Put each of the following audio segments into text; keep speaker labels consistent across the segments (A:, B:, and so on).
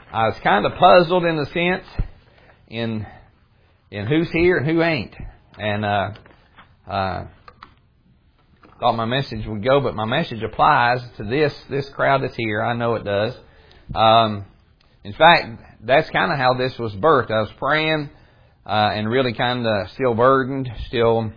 A: I was kind of puzzled in a sense in who's here and who ain't. And thought my message would go, but my message applies to this crowd that's here. I know it does. In fact, that's kind of how this was birthed. I was praying and really kind of still burdened, still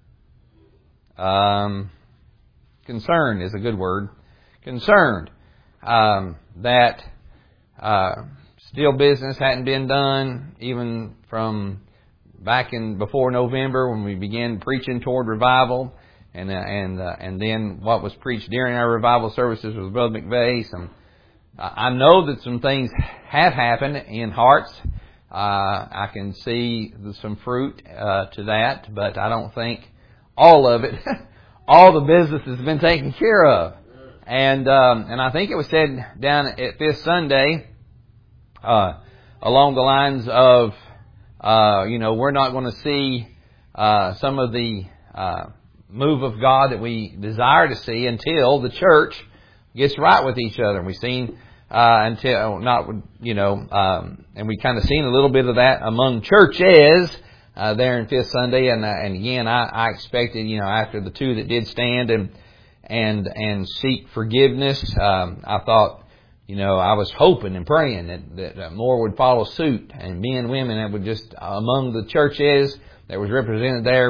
A: concerned is a good word. Concerned that still business hadn't been done, even from back in before November when we began preaching toward revival. And then what was preached during our revival services was Brother McVeigh. I know that some things have happened in hearts. I can see some fruit to that, but I don't think all of it, all the business has been taken care of. And I think it was said down at Fifth Sunday, along the lines of, we're not going to see some of the move of God that we desire to see until the church gets right with each other. And we've seen and we kind of seen a little bit of that among churches there in Fifth Sunday. And again, I expected, after the two that did stand and seek forgiveness, I thought, I was hoping and praying that more would follow suit, and men and women that would just among the churches that was represented there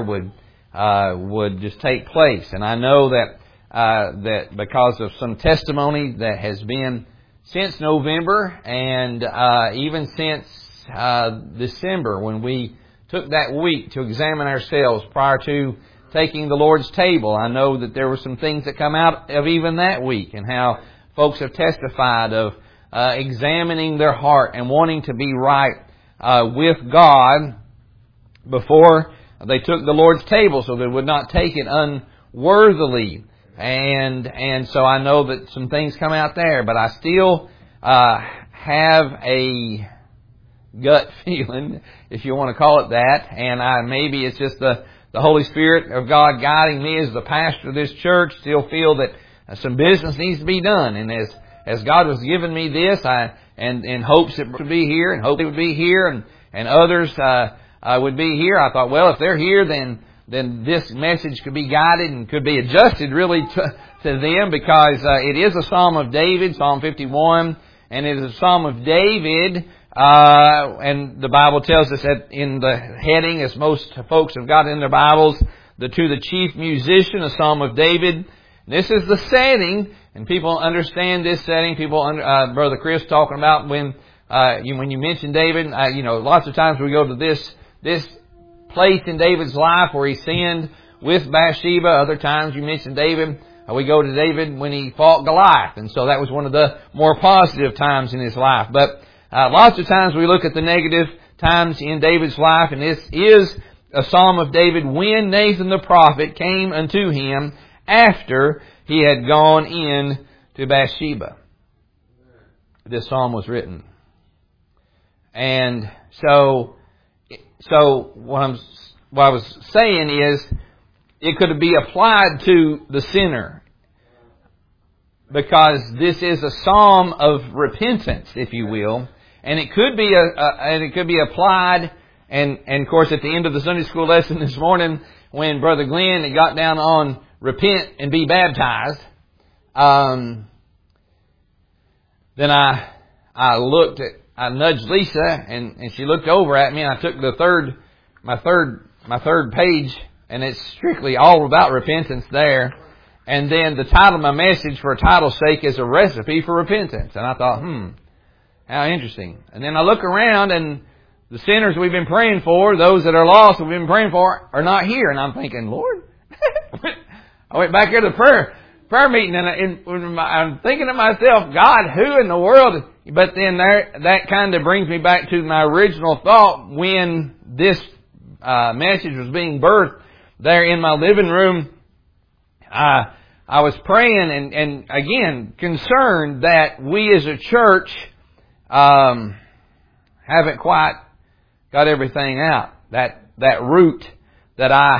A: would just take place. And I know that because of some testimony that has been since November and even since December, when we took that week to examine ourselves prior to taking the Lord's table, I know that there were some things that come out of even that week, and how folks have testified of examining their heart and wanting to be right with God before they took the Lord's table, so they would not take it unworthily. And so I know that some things come out there, but I still have a gut feeling, if you want to call it that, and maybe it's just the Holy Spirit of God guiding me as the pastor of this church. Still feel that some business needs to be done, and as God was giving me this, and in hopes it would be here, and hope it would be here, and others would be here. I thought, well, if they're here, then this message could be guided and could be adjusted really to them, because it is a Psalm of David, Psalm 51, and it is a Psalm of David. And the Bible tells us that in the heading, as most folks have got in their Bibles, to the chief musician, a Psalm of David. This is the setting, and people understand this setting. Brother Chris talking about when you mention David, lots of times we go to this place in David's life where he sinned with Bathsheba. Other times you mention David, we go to David when he fought Goliath, and so that was one of the more positive times in his life. But lots of times we look at the negative times in David's life, and this is a Psalm of David when Nathan the prophet came unto him after he had gone in to Bathsheba. This psalm was written. And so what I was saying is, it could be applied to the sinner, because this is a psalm of repentance, if you will, and it could be applied. And of course, at the end of the Sunday school lesson this morning, when Brother Glenn had got down on repent and be baptized, then I nudged Lisa, and she looked over at me, and I took my third page, and it's strictly all about repentance there. And then the title of my message, for title's sake, is a recipe for repentance. And I thought, how interesting. And then I look around, and the sinners we've been praying for, those that are lost that we've been praying for, are not here. And I'm thinking, Lord, I went back here to the prayer meeting, and I'm thinking to myself, God, who in the world? But then that kind of brings me back to my original thought when this message was being birthed there in my living room. I was praying and again concerned that we as a church haven't quite got everything out. That root that I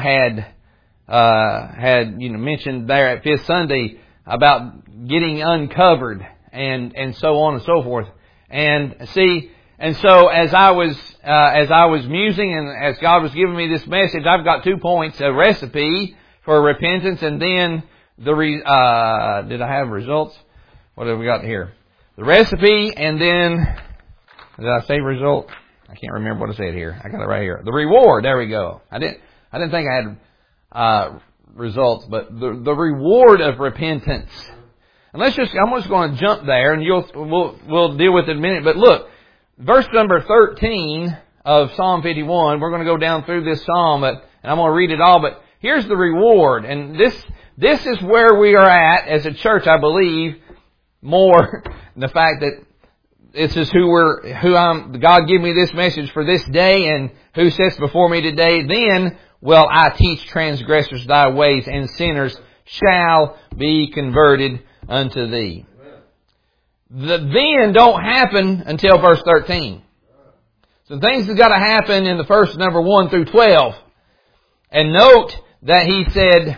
A: had mentioned there at Fifth Sunday about getting uncovered and so on and so forth. And see, and so as I was musing and as God was giving me this message, I've got 2 points: a recipe for repentance, and then did I have results? What have we got here? The recipe, and then did I say result? I can't remember what I said here. I got it right here. The reward. There we go. I didn't think I had results, but the reward of repentance. And I'm just going to jump there, and we'll deal with it in a minute. But look, verse number 13 of Psalm 51. We're going to go down through this psalm, and I'm going to read it all. But here's the reward, and this is where we are at as a church, I believe, more the fact that this is God give me this message for this day, and who sits before me today. Then will I teach transgressors thy ways, and sinners shall be converted unto thee. The then don't happen until verse 13. So things have got to happen in the first number 1 through 12. And note that he said,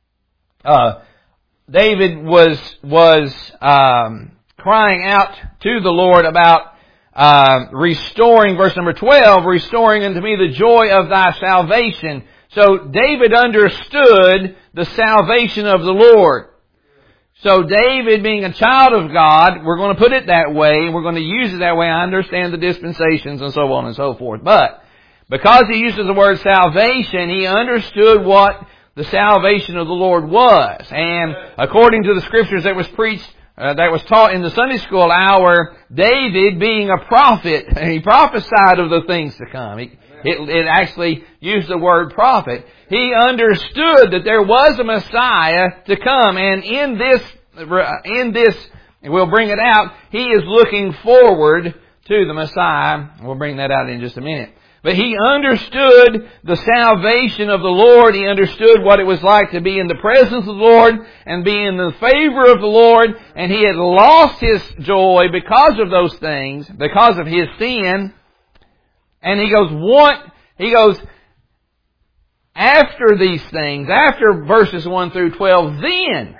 A: David was crying out to the Lord about restoring, verse number 12, restoring unto me the joy of thy salvation. So David understood the salvation of the Lord. So David, being a child of God, we're going to put it that way, we're going to use it that way. I understand the dispensations and so on and so forth. But because he uses the word salvation, he understood what the salvation of the Lord was. And according to the scriptures that was preached, that was taught in the Sunday school hour, David, being a prophet, he prophesied of the things to come. It actually used the word prophet. He understood that there was a Messiah to come, and in this, we'll bring it out, he is looking forward to the Messiah. We'll bring that out in just a minute. But he understood the salvation of the Lord. He understood what it was like to be in the presence of the Lord and be in the favor of the Lord. And he had lost his joy because of those things, because of his sin. And he goes, after these things, after verses 1 through 12, then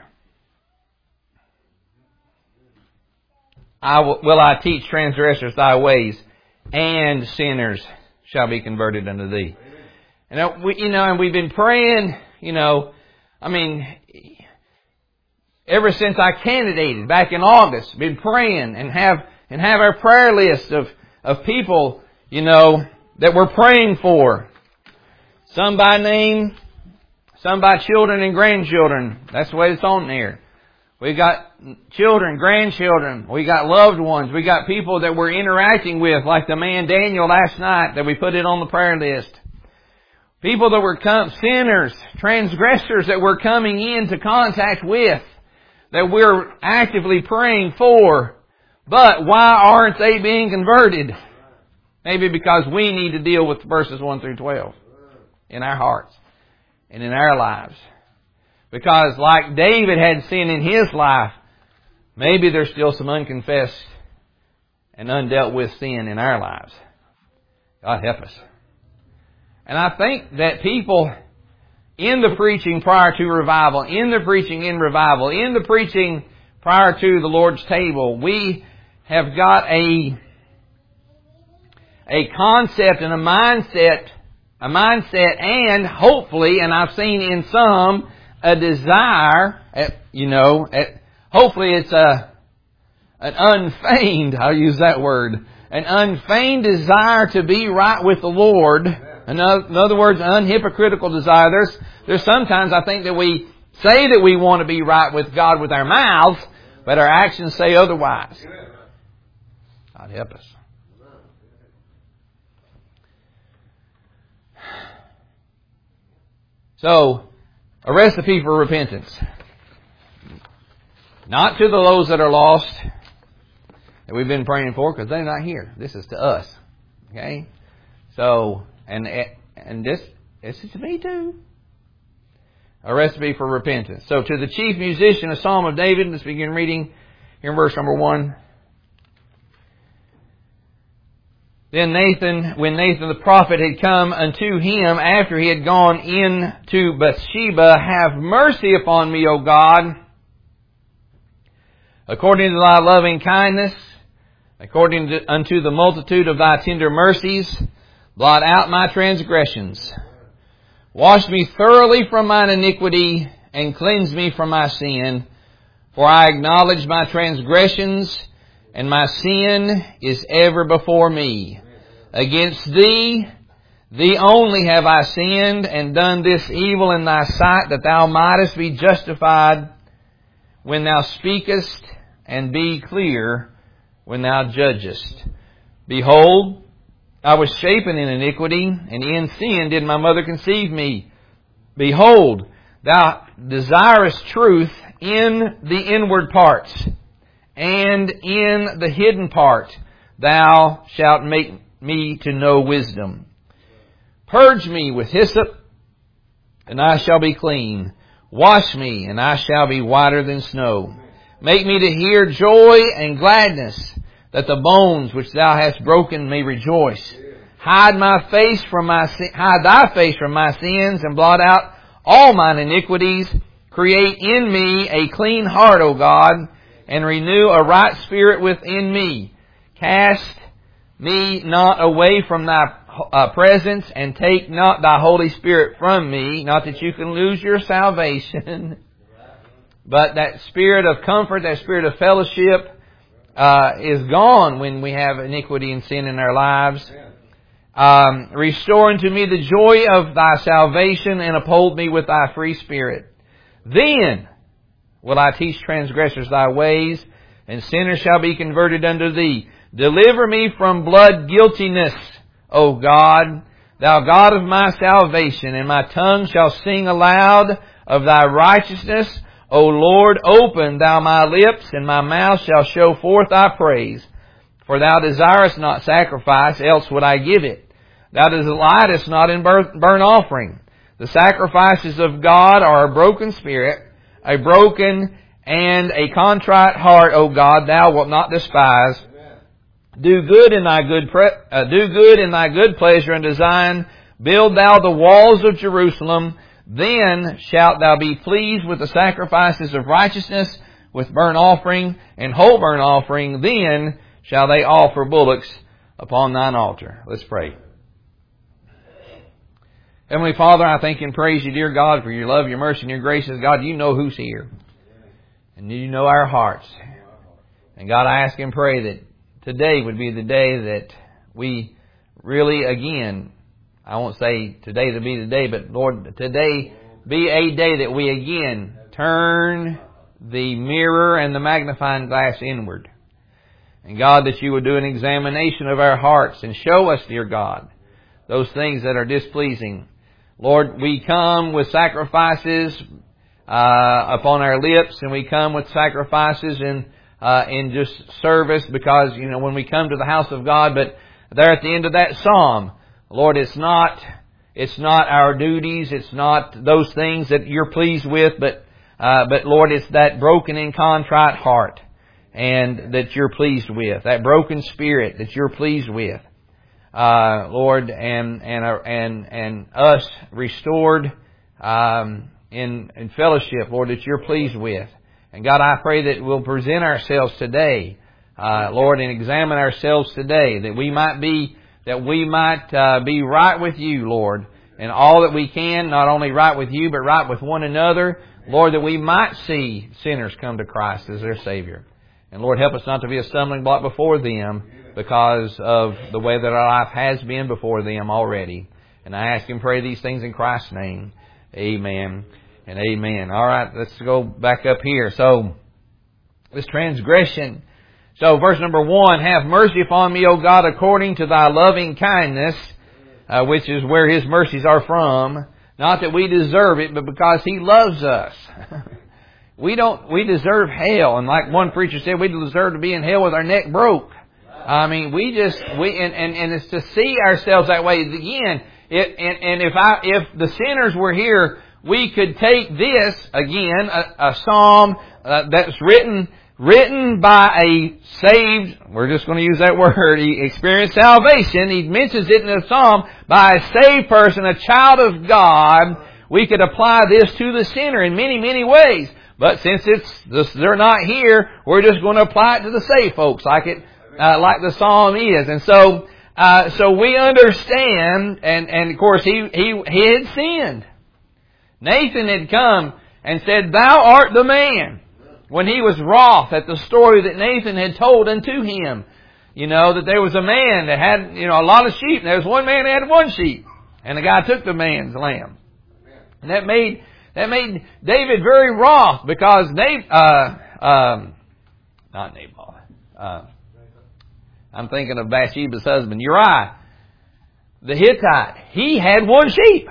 A: will I teach transgressors thy ways, and sinners shall be converted unto thee. And we've been praying, ever since I candidated back in August, been praying and have our prayer list of people, that we're praying for. Some by name, some by children and grandchildren. That's the way it's on there. We got children, grandchildren. We got loved ones. We got people that we're interacting with, like the man Daniel last night that we put it on the prayer list. People that were sinners, transgressors that we're coming into contact with, that we're actively praying for. But why aren't they being converted? Maybe because we need to deal with verses 1 through 12 in our hearts and in our lives. Because like David had sin in his life, maybe there's still some unconfessed and undealt with sin in our lives. God help us. And I think that people in the preaching prior to revival, in the preaching in revival, in the preaching prior to the Lord's table, we have got a concept and a mindset and hopefully, and I've seen in some, a desire, hopefully it's an unfeigned, I'll use that word, an unfeigned desire to be right with the Lord. In other words, an unhypocritical desire. There's sometimes I think that we say that we want to be right with God with our mouths, but our actions say otherwise. God help us. So, a recipe for repentance. Not to those that are lost that we've been praying for, because they're not here. This is to us. Okay? So, and this is to me too. A recipe for repentance. So, to the chief musician, a psalm of David. Let's begin reading here in verse number 1. Then when Nathan the prophet had come unto him after he had gone in to Bathsheba, have mercy upon me, O God, according to thy loving kindness, Unto the multitude of Thy tender mercies, blot out my transgressions. Wash me thoroughly from mine iniquity, and cleanse me from my sin. For I acknowledge my transgressions, and my sin is ever before me. Against Thee, Thee only have I sinned, and done this evil in Thy sight, that Thou mightest be justified when Thou speakest, and be clear when Thou judgest. Behold, I was shapen in iniquity, and in sin did my mother conceive me. Behold, Thou desirest truth in the inward parts, and in the hidden part Thou shalt make me to know wisdom. Purge me with hyssop, and I shall be clean. Wash me, and I shall be whiter than snow. Make me to hear joy and gladness, that the bones which Thou hast broken may rejoice. Hide Thy face from my sins, and blot out all mine iniquities. Create in me a clean heart, O God, and renew a right spirit within me. Cast me not away from Thy presence, and take not Thy Holy Spirit from me. Not that you can lose your salvation, but that spirit of comfort, that spirit of fellowship is gone when we have iniquity and sin in our lives. Restore unto me the joy of Thy salvation, and uphold me with Thy free spirit. Then will I teach transgressors Thy ways, and sinners shall be converted unto Thee. Deliver me from blood guiltiness, O God, Thou God of my salvation, and my tongue shall sing aloud of Thy righteousness. O Lord, open Thou my lips, and my mouth shall show forth Thy praise. For Thou desirest not sacrifice, else would I give it. Thou delightest not in burnt offering. The sacrifices of God are a broken spirit, a broken and a contrite heart, O God, Thou wilt not despise. Do good in Thy good pleasure unto Zion. Build Thou the walls of Jerusalem. Then shalt Thou be pleased with the sacrifices of righteousness, with burnt offering and whole burnt offering. Then shall they offer bullocks upon Thine altar. Let's pray. Heavenly Father, I thank and praise You, dear God, for Your love, Your mercy, and Your graces. God, You know who's here. And You know our hearts. And God, I ask and pray that today would be the day that we really, again, I won't say today to be the day, but Lord, today be a day that we again turn the mirror and the magnifying glass inward. And God, that You would do an examination of our hearts and show us, dear God, those things that are displeasing. Lord, we come with sacrifices upon our lips, and we come with sacrifices in just service, because, you know, when we come to the house of God, but there at the end of that psalm, Lord, it's not our duties, it's not those things that You're pleased with, but Lord, it's that broken and contrite heart, and that You're pleased with, that broken spirit that You're pleased with. Lord, and us restored in fellowship, Lord, that You're pleased with. And God, I pray that we'll present ourselves today, Lord, and examine ourselves today, that we might be right with You, Lord, in all that we can, not only right with You, but right with one another, Lord, that we might see sinners come to Christ as their Savior. And Lord, help us not to be a stumbling block before them, because of the way that our life has been before them already. And I ask and pray these things in Christ's name. Amen and amen. All right, let's go back up here. So, this transgression. So, verse number 1, have mercy upon me, O God, according to Thy loving kindness, which is where His mercies are from. Not that we deserve it, but because He loves us. We deserve hell. And like one preacher said, we deserve to be in hell with our neck broke. I mean, and it's to see ourselves that way. Again, if the sinners were here, we could take this, again, a psalm that's written by a saved, we're just going to use that word, he experienced salvation. He mentions it in the psalm, by a saved person, a child of God. We could apply this to the sinner in many, many ways. But since they're not here, we're just going to apply it to the saved folks, like like the psalm is. And so we understand, and of course he had sinned. Nathan had come and said, "Thou art the man," when he was wroth at the story that Nathan had told unto him. You know, that there was a man that had, a lot of sheep, and there was one man that had one sheep. And the guy took the man's lamb. And that made David very wroth, because not Nabal. I'm thinking of Bathsheba's husband, Uriah, the Hittite. He had one sheep.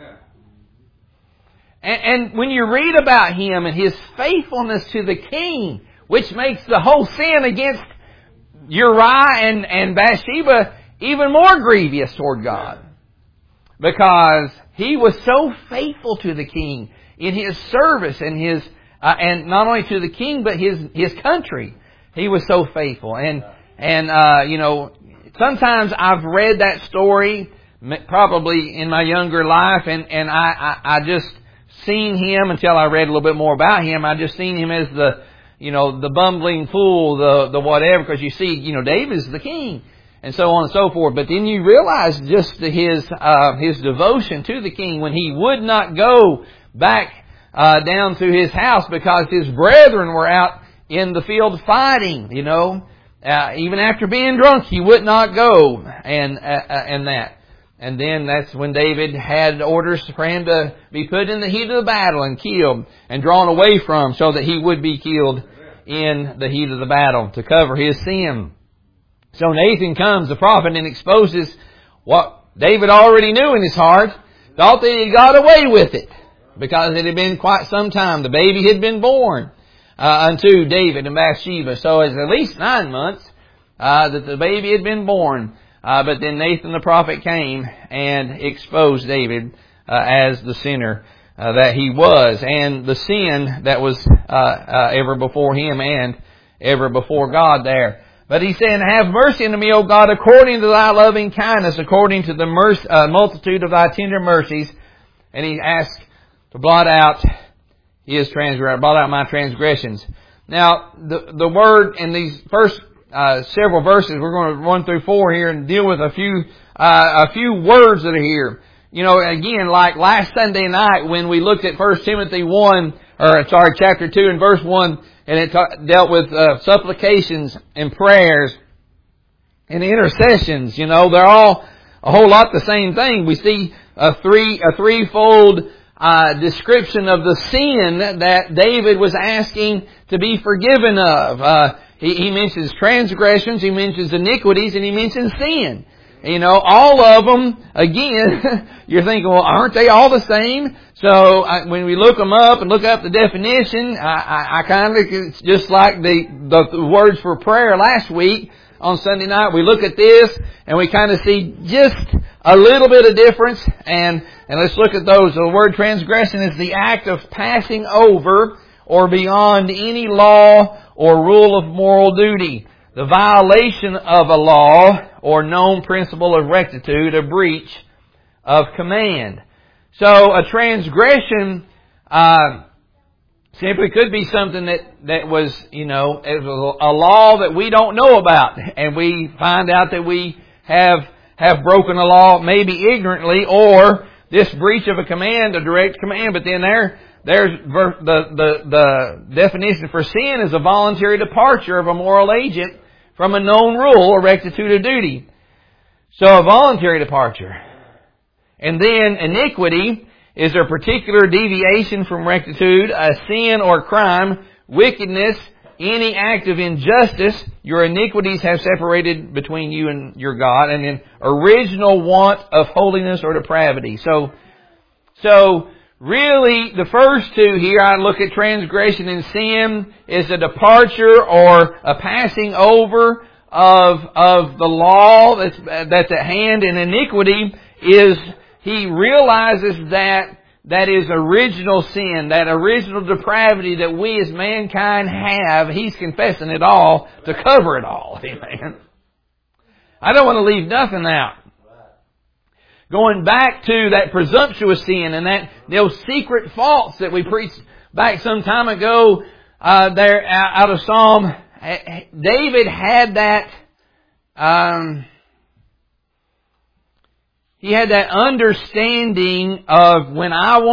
A: And when you read about him and his faithfulness to the king, which makes the whole sin against Uriah and Bathsheba even more grievous toward God. Because he was so faithful to the king in his service and and not only to the king but his country. He was so faithful. And sometimes I've read that story probably in my younger life, and I just seen him until I read a little bit more about him. I just seen him as the bumbling fool, the whatever, because you see, David's the king, and so on and so forth. But then you realize just his devotion to the king when he would not go back down to his house because his brethren were out in the field fighting. Even after being drunk, he would not go, and that. And then that's when David had orders for him to be put in the heat of the battle and killed and drawn away from, so that he would be killed in the heat of the battle to cover his sin. So Nathan comes, the prophet, and exposes what David already knew in his heart, thought that he got away with it because it had been quite some time. The baby had been born unto David and Bathsheba. So it's at least 9 months that the baby had been born. But then Nathan the prophet came and exposed David as the sinner that he was, and the sin that was ever before him and ever before God there. But he said, "Have mercy unto me, O God, according to thy loving kindness, according to the multitude of thy tender mercies." And he asked to blot out my transgressions. Now, the word in these first several verses, we're going to run through 4 here and deal with a few words that are here. Again, like last Sunday night when we looked at 1 Timothy chapter 2 and verse 1, and it dealt with supplications and prayers and intercessions. They're all a whole lot the same thing. We see a threefold description of the sin that David was asking to be forgiven of. He mentions transgressions, he mentions iniquities, and he mentions sin. All of them, again, you're thinking, well, aren't they all the same? So when we look them up and look up the definition, I kind of, it's just like the words for prayer last week on Sunday night. We look at this and we kind of see just a little bit of difference, and let's look at those. The word transgression is the act of passing over or beyond any law or rule of moral duty, the violation of a law or known principle of rectitude, a breach of command. So a transgression simply could be something that was, it was a law that we don't know about, and we find out that we have broken a law, maybe ignorantly, or this breach of a command, a direct command. But then there's the definition for sin is a voluntary departure of a moral agent from a known rule or rectitude of duty. So a voluntary departure. And then iniquity is a particular deviation from rectitude, a sin or crime, wickedness, any act of injustice. Your iniquities have separated between you and your God, and then original want of holiness or depravity. So really, the first two here, I look at transgression and sin, is a departure or a passing over of the law that's at hand. And iniquity is, he realizes that is original sin, that original depravity that we as mankind have. He's confessing it all to cover it all. Amen. I don't want to leave nothing out. Going back to that presumptuous sin and those secret faults that we preached back some time ago, there out of Psalm, David had that he had that understanding of when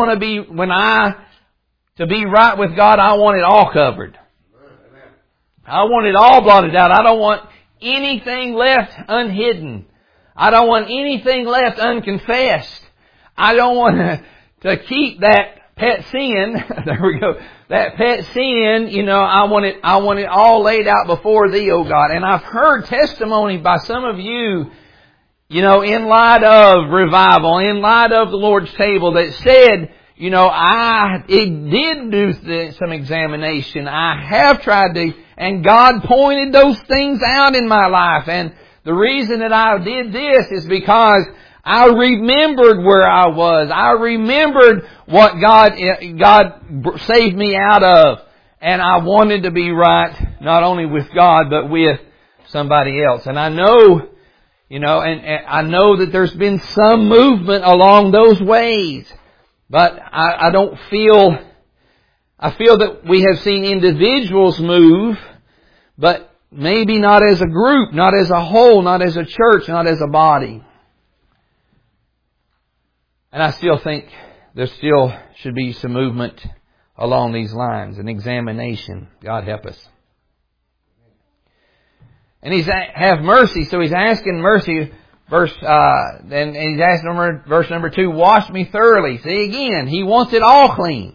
A: to be right with God, I want it all covered. I want it all blotted out. I don't want anything left unhidden. I don't want anything left unconfessed. I don't want to keep that pet sin. There we go. That pet sin, I want it all laid out before Thee, O God. And I've heard testimony by some of you, in light of revival, in light of the Lord's table, that said, I did do some examination. I have tried to, and God pointed those things out in my life. And the reason that I did this is because I remembered where I was. I remembered what God saved me out of. And I wanted to be right, not only with God, but with somebody else. And I know, and I know that there's been some movement along those ways. But I feel that we have seen individuals move, but maybe not as a group, not as a whole, not as a church, not as a body. And I still think there still should be some movement along these lines, an examination. God help us. And He's have mercy, so He's asking mercy. And He's asking verse number 2, wash me thoroughly. See again, He wants it all clean.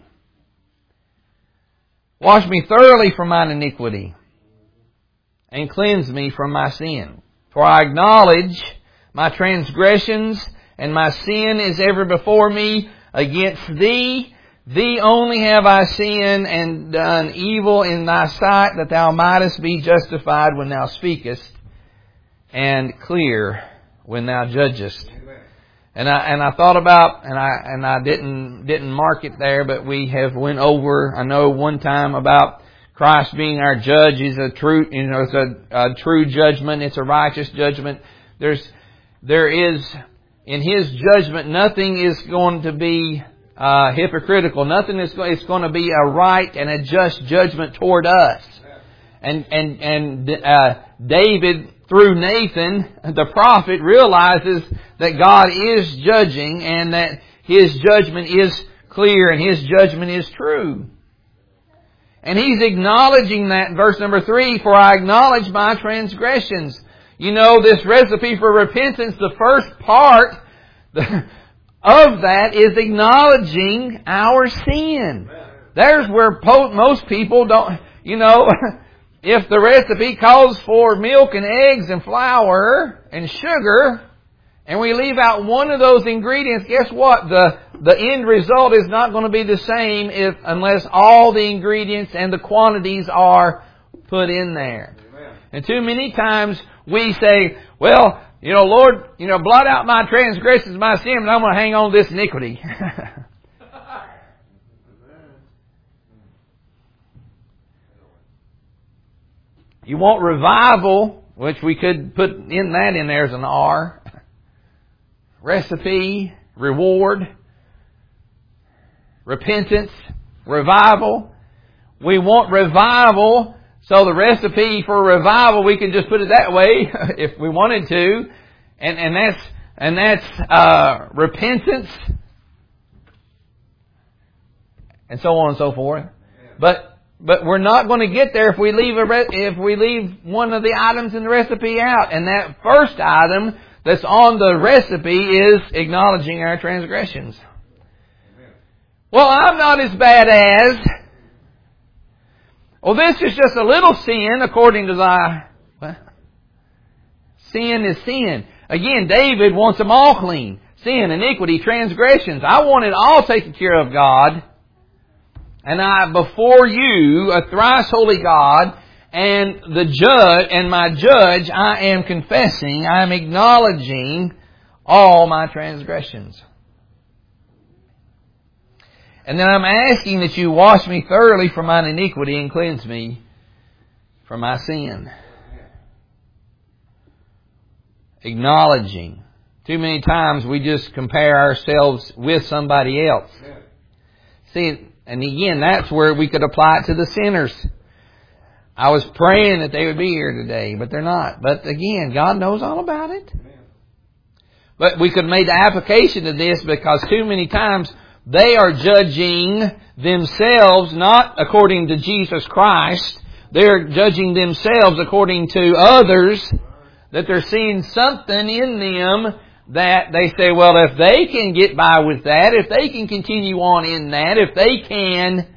A: Wash me thoroughly from mine iniquity, and cleanse me from my sin. For I acknowledge my transgressions, and my sin is ever before me. Against Thee, Thee only have I sinned and done evil in Thy sight, that Thou mightest be justified when Thou speakest, and clear when Thou judgest. And I thought about, and I didn't mark it there, but we have went over, I know one time about Christ being our judge. He's a true, it's a true judgment. It's a righteous judgment. There is, in His judgment, nothing is going to be hypocritical. Nothing is it's going to be a right and a just judgment toward us. And David, through Nathan, the prophet, realizes that God is judging and that His judgment is clear and His judgment is true. And he's acknowledging that in verse number 3, for I acknowledge my transgressions. This recipe for repentance, the first part of that is acknowledging our sin. There's where most people don't, if the recipe calls for milk and eggs and flour and sugar, and we leave out one of those ingredients, guess what? The end result is not going to be the same unless all the ingredients and the quantities are put in there. Amen. And too many times we say, well, Lord, blot out my transgressions, my sin, and I'm going to hang on to this iniquity. You want revival, which we could put in there as an R. Recipe, reward, repentance, revival. We want revival, so the recipe for revival, we can just put it that way if we wanted to, and that's repentance, and so on and so forth. But we're not going to get there if we leave one of the items in the recipe out, and that first item that's on the recipe is acknowledging our transgressions. Amen. Well, I'm not as bad as. Well, this is just a little sin according to thy. Well, sin is sin. Again, David wants them all clean. Sin, iniquity, transgressions. I want it all taken care of, God. And before you, a thrice holy God, and the judge, and my judge, I am confessing, I am acknowledging all my transgressions. And then I'm asking that you wash me thoroughly from mine iniquity and cleanse me from my sin. Acknowledging. Too many times we just compare ourselves with somebody else. See, and again, that's where we could apply it to the sinners. I was praying that they would be here today, but they're not. But again, God knows all about it. But we could have made the application to this because too many times they are judging themselves not according to Jesus Christ. They're judging themselves according to others, that they're seeing something in them that they say, well, if they can get by with that, if they can continue on in that, if they can...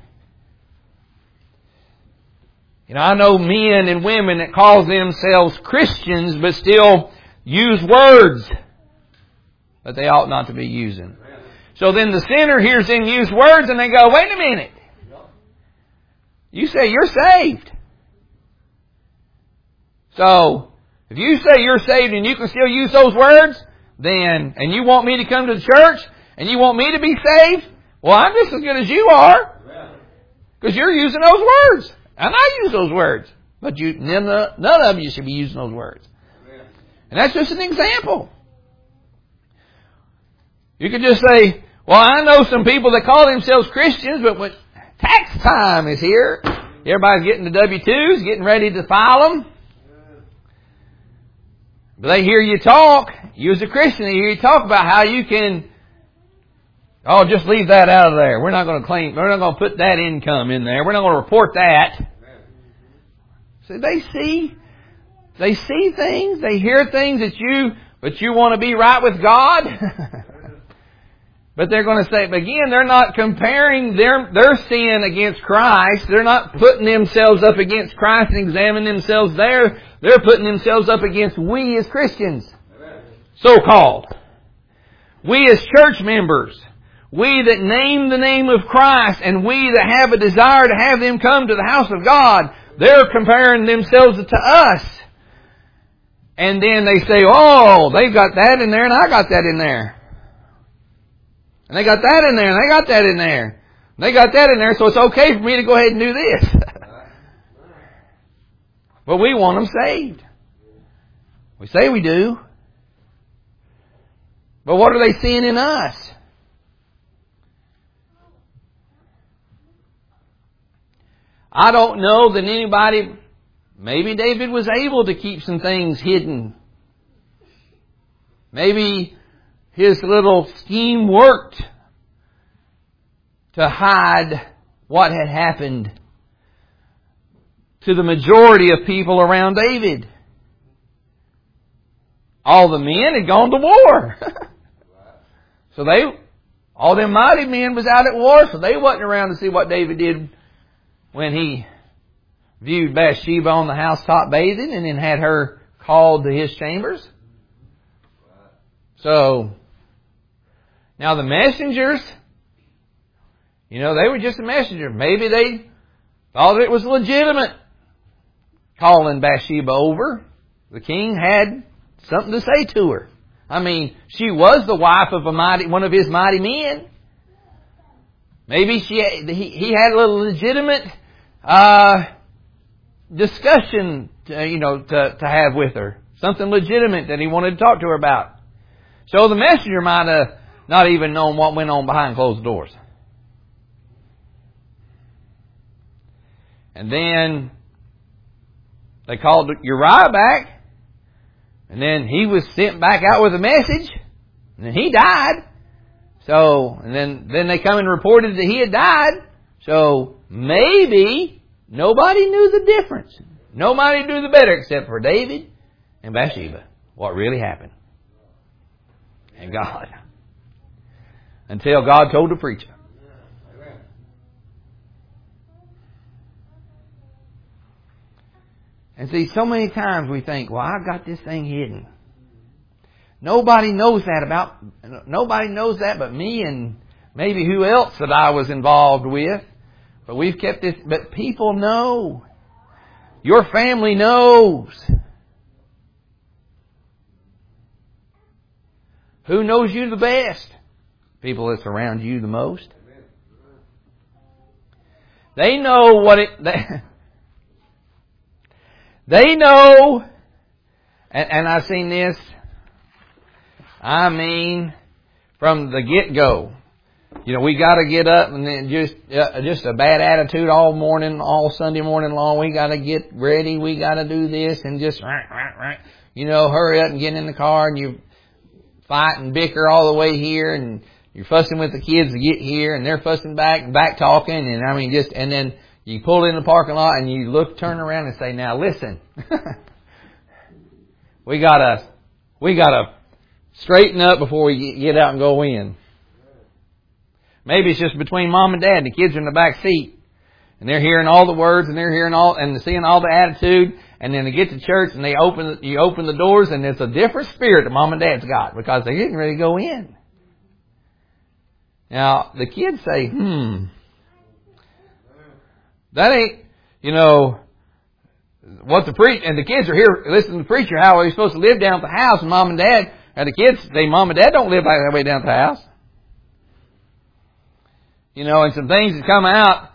A: I know men and women that call themselves Christians but still use words that they ought not to be using. So then the sinner hears them use words and they go, wait a minute. You say you're saved. So, if you say you're saved and you can still use those words, then, and you want me to come to the church and you want me to be saved, well, I'm just as good as you are. Because you're using those words. And I use those words. But none of you should be using those words. And that's just an example. You could just say, well, I know some people that call themselves Christians, but when tax time is here, everybody's getting the W-2s, getting ready to file them. But they hear you talk, you as a Christian, they hear you talk about how you can, just leave that out of there. We're not going to put that income in there. We're not going to report that. So they see things, they hear things but you want to be right with God. But they're going to say, again, they're not comparing their sin against Christ. They're not putting themselves up against Christ and examining themselves there. They're putting themselves up against we as Christians. So-called. We as church members. We that name the name of Christ and we that have a desire to have them come to the house of God. They're comparing themselves to us. And then they say, oh, they've got that in there and I got that in there. And they got that in there, and they got that in there. And they got that in there, so it's okay for me to go ahead and do this. But we want them saved. We say we do. But what are they seeing in us? I don't know that anybody... Maybe David was able to keep some things hidden. Maybe his little scheme worked to hide what had happened to the majority of people around David. All the men had gone to war. So all them mighty men was out at war, so they wasn't around to see what David did when he viewed Bathsheba on the housetop bathing and then had her called to his chambers. So, now the messengers, they were just a messenger. Maybe they thought it was legitimate calling Bathsheba over. The king had something to say to her. I mean, she was the wife of one of his mighty men. Maybe he had a little legitimate discussion to have with her. Something legitimate that he wanted to talk to her about. So the messenger might have not even known what went on behind closed doors. And then they called Uriah back. And then he was sent back out with a message. And then he died. So, and then they come and reported that he had died. So maybe nobody knew the difference. Nobody knew the better except for David and Bathsheba. What really happened. And God. Until God told the preacher. And see, so many times we think, well, I've got this thing hidden. Nobody knows that but me and maybe who else that I was involved with. But we've kept this, but people know. Your family knows. Who knows you the best? People that surround you the most. They know they know, and I've seen this, from the get-go. we got to get up and then just a bad attitude all morning, all Sunday morning long. We got to get ready. We got to do this and just, hurry up and get in the car, and you fight and bicker all the way here, and you're fussing with the kids to get here, and they're fussing back and back talking, and then you pull in the parking lot and you turn around and say, now listen, we gotta straighten up before we get out and go in. Maybe it's just between mom and dad, and the kids are in the back seat, and they're hearing all the words, and they're hearing and seeing all the attitude, and then they get to church and you open the doors, and it's a different spirit that mom and dad's got because they're getting ready to go in. Now the kids say, that ain't, what the preach, and the kids are here listening to the preacher how are you supposed to live down at the house, and mom and dad, and the kids say mom and dad don't live that way down at the house. And some things that come out,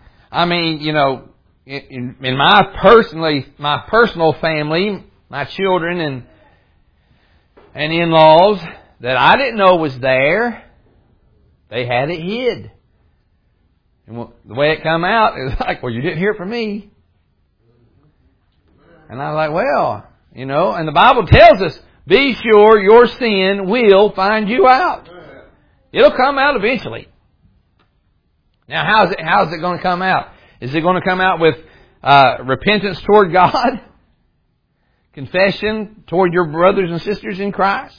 A: in my personal family, my children and in-laws, that I didn't know was there, they had it hid. And the way it come out, it was like, well, you didn't hear it from me. And I was like, well, and the Bible tells us, be sure your sin will find you out. It'll come out eventually. Now, how's it going to come out? Is it going to come out with repentance toward God? Confession toward your brothers and sisters in Christ?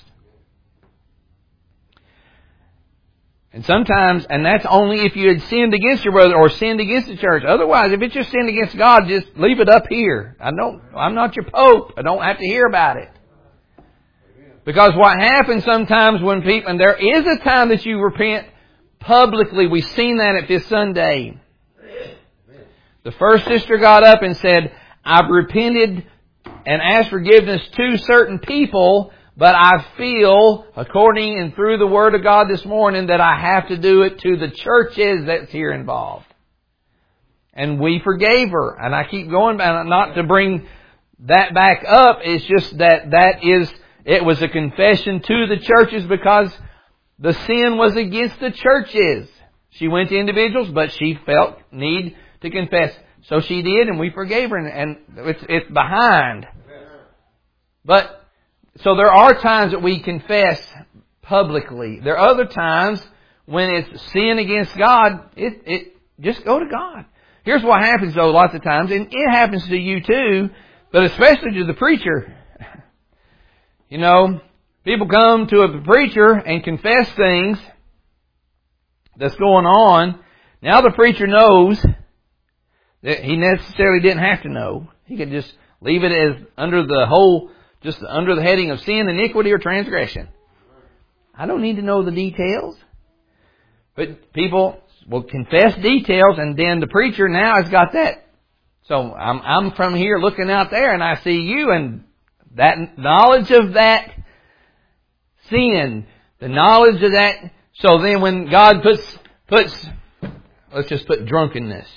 A: And sometimes, and that's only if you had sinned against your brother or sinned against the church. Otherwise, if it's just sinned against God, just leave it up here. I'm not your pope. I don't have to hear about it. Because what happens sometimes when people, and there is a time that you repent publicly. We've seen that at this Sunday. The first sister got up and said, I've repented and asked forgiveness to certain people, but I feel, according and through the Word of God this morning, that I have to do it to the churches that's here involved. And we forgave her. And I keep going, not to bring that back up. It's just it was a confession to the churches because the sin was against the churches. She went to individuals, but she felt need to confess. So she did, and we forgave her, and it's behind. But, so there are times that we confess publicly. There are other times when it's sin against God, it just go to God. Here's what happens though lots of times, and it happens to you too, but especially to the preacher. People come to a preacher and confess things that's going on. Now the preacher knows that he necessarily didn't have to know. He could just leave it as under the heading of sin, iniquity, or transgression. I don't need to know the details. But people will confess details, and then the preacher now has got that. So I'm from here looking out there, and I see you, and that knowledge of that sin, the knowledge of that. So then when God puts, let's just put drunkenness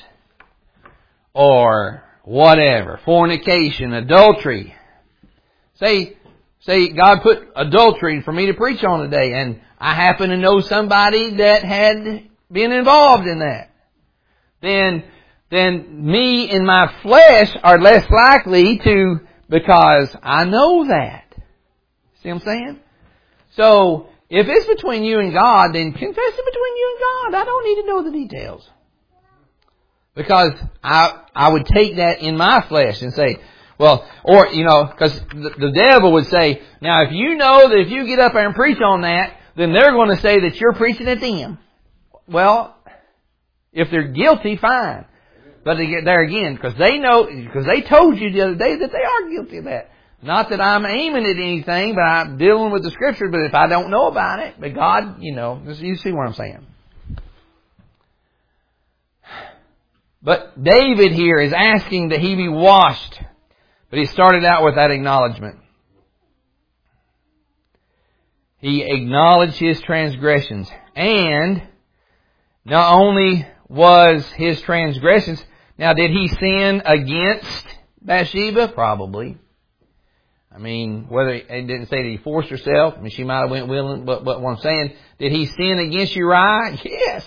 A: or whatever, fornication, adultery. Say God put adultery for me to preach on today, and I happen to know somebody that had been involved in that. Then me and my flesh are less likely to, because I know that. See what I'm saying? So, if it's between you and God, then confess it between you and God. I don't need to know the details. Because I would take that in my flesh and say, well, or, because the devil would say, now if you know that if you get up there and preach on that, then they're going to say that you're preaching at them. Well, if they're guilty, fine. But there again, because they told you the other day that they are guilty of that. Not that I'm aiming at anything, but I'm dealing with the Scripture. But if I don't know about it, but God, you see what I'm saying. But David here is asking that he be washed. But he started out with that acknowledgement. He acknowledged his transgressions. And not only was his transgressions, now did he sin against Bathsheba? Probably. I mean, whether it didn't say that he forced herself. I mean, she might have went willing, but what I'm saying, did he sin against Uriah? Yes.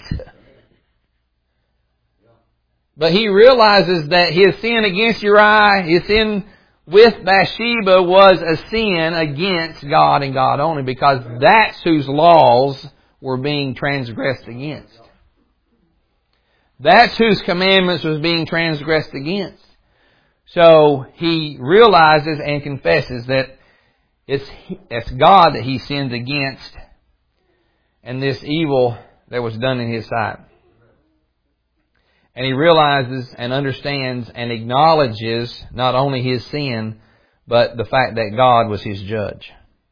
A: But he realizes that his sin against Uriah, his sin with Bathsheba was a sin against God and God only, because that's whose laws were being transgressed against. That's whose commandments was being transgressed against. So he realizes and confesses that it's God that he sinned against, and this evil that was done in his sight. And he realizes and understands and acknowledges not only his sin, but the fact that God was his judge.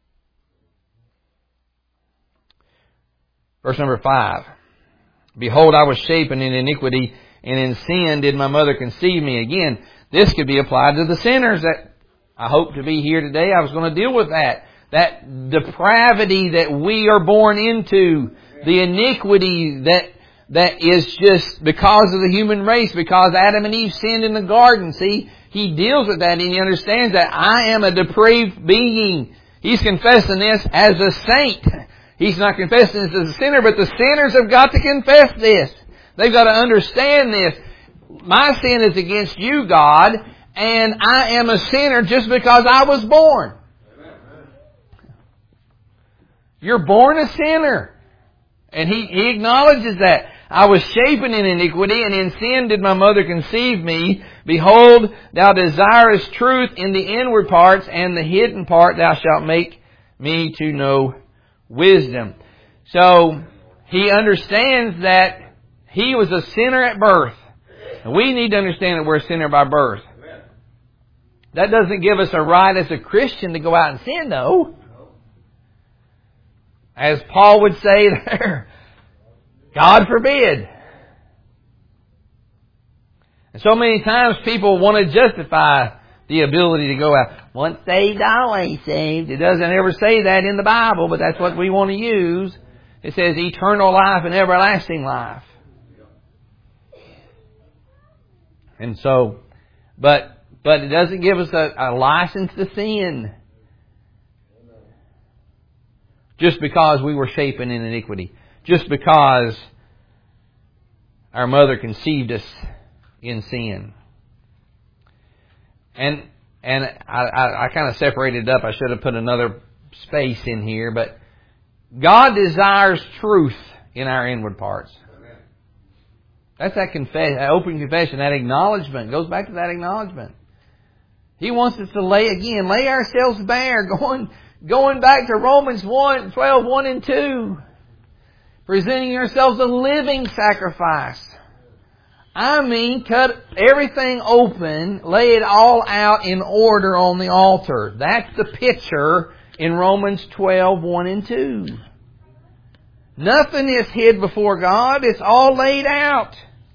A: Verse number 5. Behold, I was shapen in iniquity, and in sin did my mother conceive me. Again, this could be applied to the sinners that I hope to be here today. I was going to deal with that. That depravity that we are born into. The iniquity that is just because of the human race, because Adam and Eve sinned in the garden. See, he deals with that and he understands that I am a depraved being. He's confessing this as a saint. He's not confessing this as a sinner, but the sinners have got to confess this. They've got to understand this. My sin is against you, God, and I am a sinner just because I was born. You're born a sinner. And he acknowledges that. I was shapen in iniquity, and in sin did my mother conceive me. Behold, thou desirest truth in the inward parts, and the hidden part thou shalt make me to know wisdom. So, he understands that he was a sinner at birth. And we need to understand that we're a sinner by birth. That doesn't give us a right as a Christian to go out and sin, though. As Paul would say there, God forbid. And so many times people want to justify the ability to go out. Once saved, always saved. It doesn't ever say that in the Bible, but that's what we want to use. It says eternal life and everlasting life. And so, but it doesn't give us a license to sin. Just because we were shapen in iniquity. Just because our mother conceived us in sin. And I kind of separated it up. I should have put another space in here. But God desires truth in our inward parts. That's that open confession, that acknowledgement. It goes back to that acknowledgement. He wants us to lay ourselves bare, going back to Romans 12, 1 and 2. Presenting yourselves a living sacrifice. I mean, cut everything open, lay it all out in order on the altar. That's the picture in Romans 12, 1 and 2. Nothing is hid before God. It's all laid out.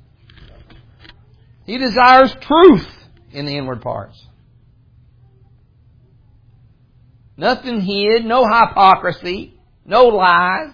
A: He desires truth in the inward parts. Nothing hid, no hypocrisy, no lies.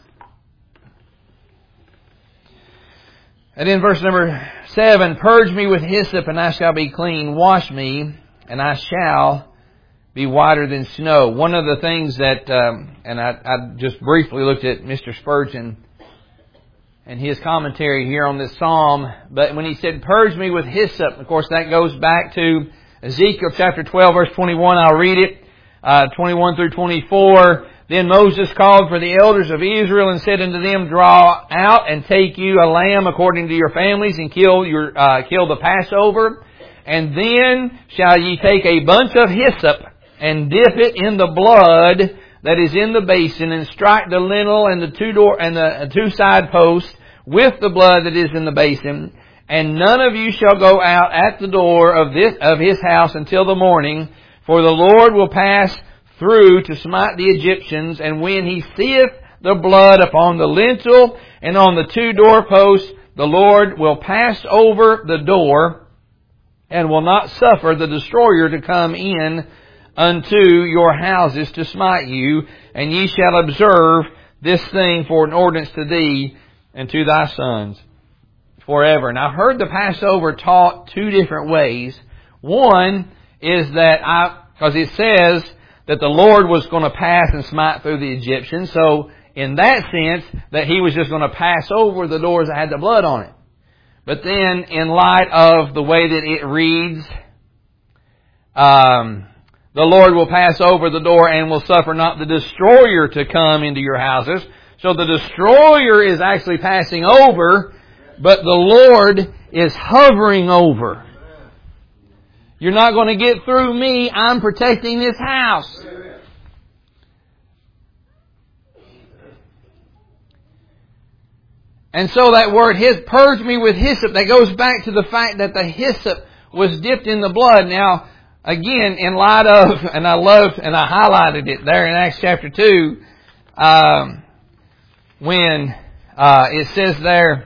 A: And in verse number 7, purge me with hyssop and I shall be clean. Wash me and I shall be whiter than snow. One of the things that, and I just briefly looked at Mr. Spurgeon and his commentary here on this psalm. But when he said, purge me with hyssop, of course that goes back to Ezekiel chapter 12 verse 21. I'll read it. 21 through 24. Then Moses called for the elders of Israel and said unto them, draw out and take you a lamb according to your families and kill the Passover. And then shall ye take a bunch of hyssop and dip it in the blood that is in the basin and strike the lintel and the two side posts with the blood that is in the basin. And none of you shall go out at the door of his house until the morning. For the Lord will pass through to smite the Egyptians, and when he seeth the blood upon the lintel and on the two doorposts, the Lord will pass over the door and will not suffer the destroyer to come in unto your houses to smite you, and ye shall observe this thing for an ordinance to thee and to thy sons forever. And I've heard the Passover taught two different ways. One is that because it says that the Lord was going to pass and smite through the Egyptians. So, in that sense, that He was just going to pass over the doors that had the blood on it. But then, in light of the way that it reads, the Lord will pass over the door and will suffer not the destroyer to come into your houses. So the destroyer is actually passing over, but the Lord is hovering over. You're not going to get through me. I'm protecting this house. And so that word, purge me with hyssop, that goes back to the fact that the hyssop was dipped in the blood. Now, again, in light of, and I highlighted it there in Acts chapter 2, when it says there,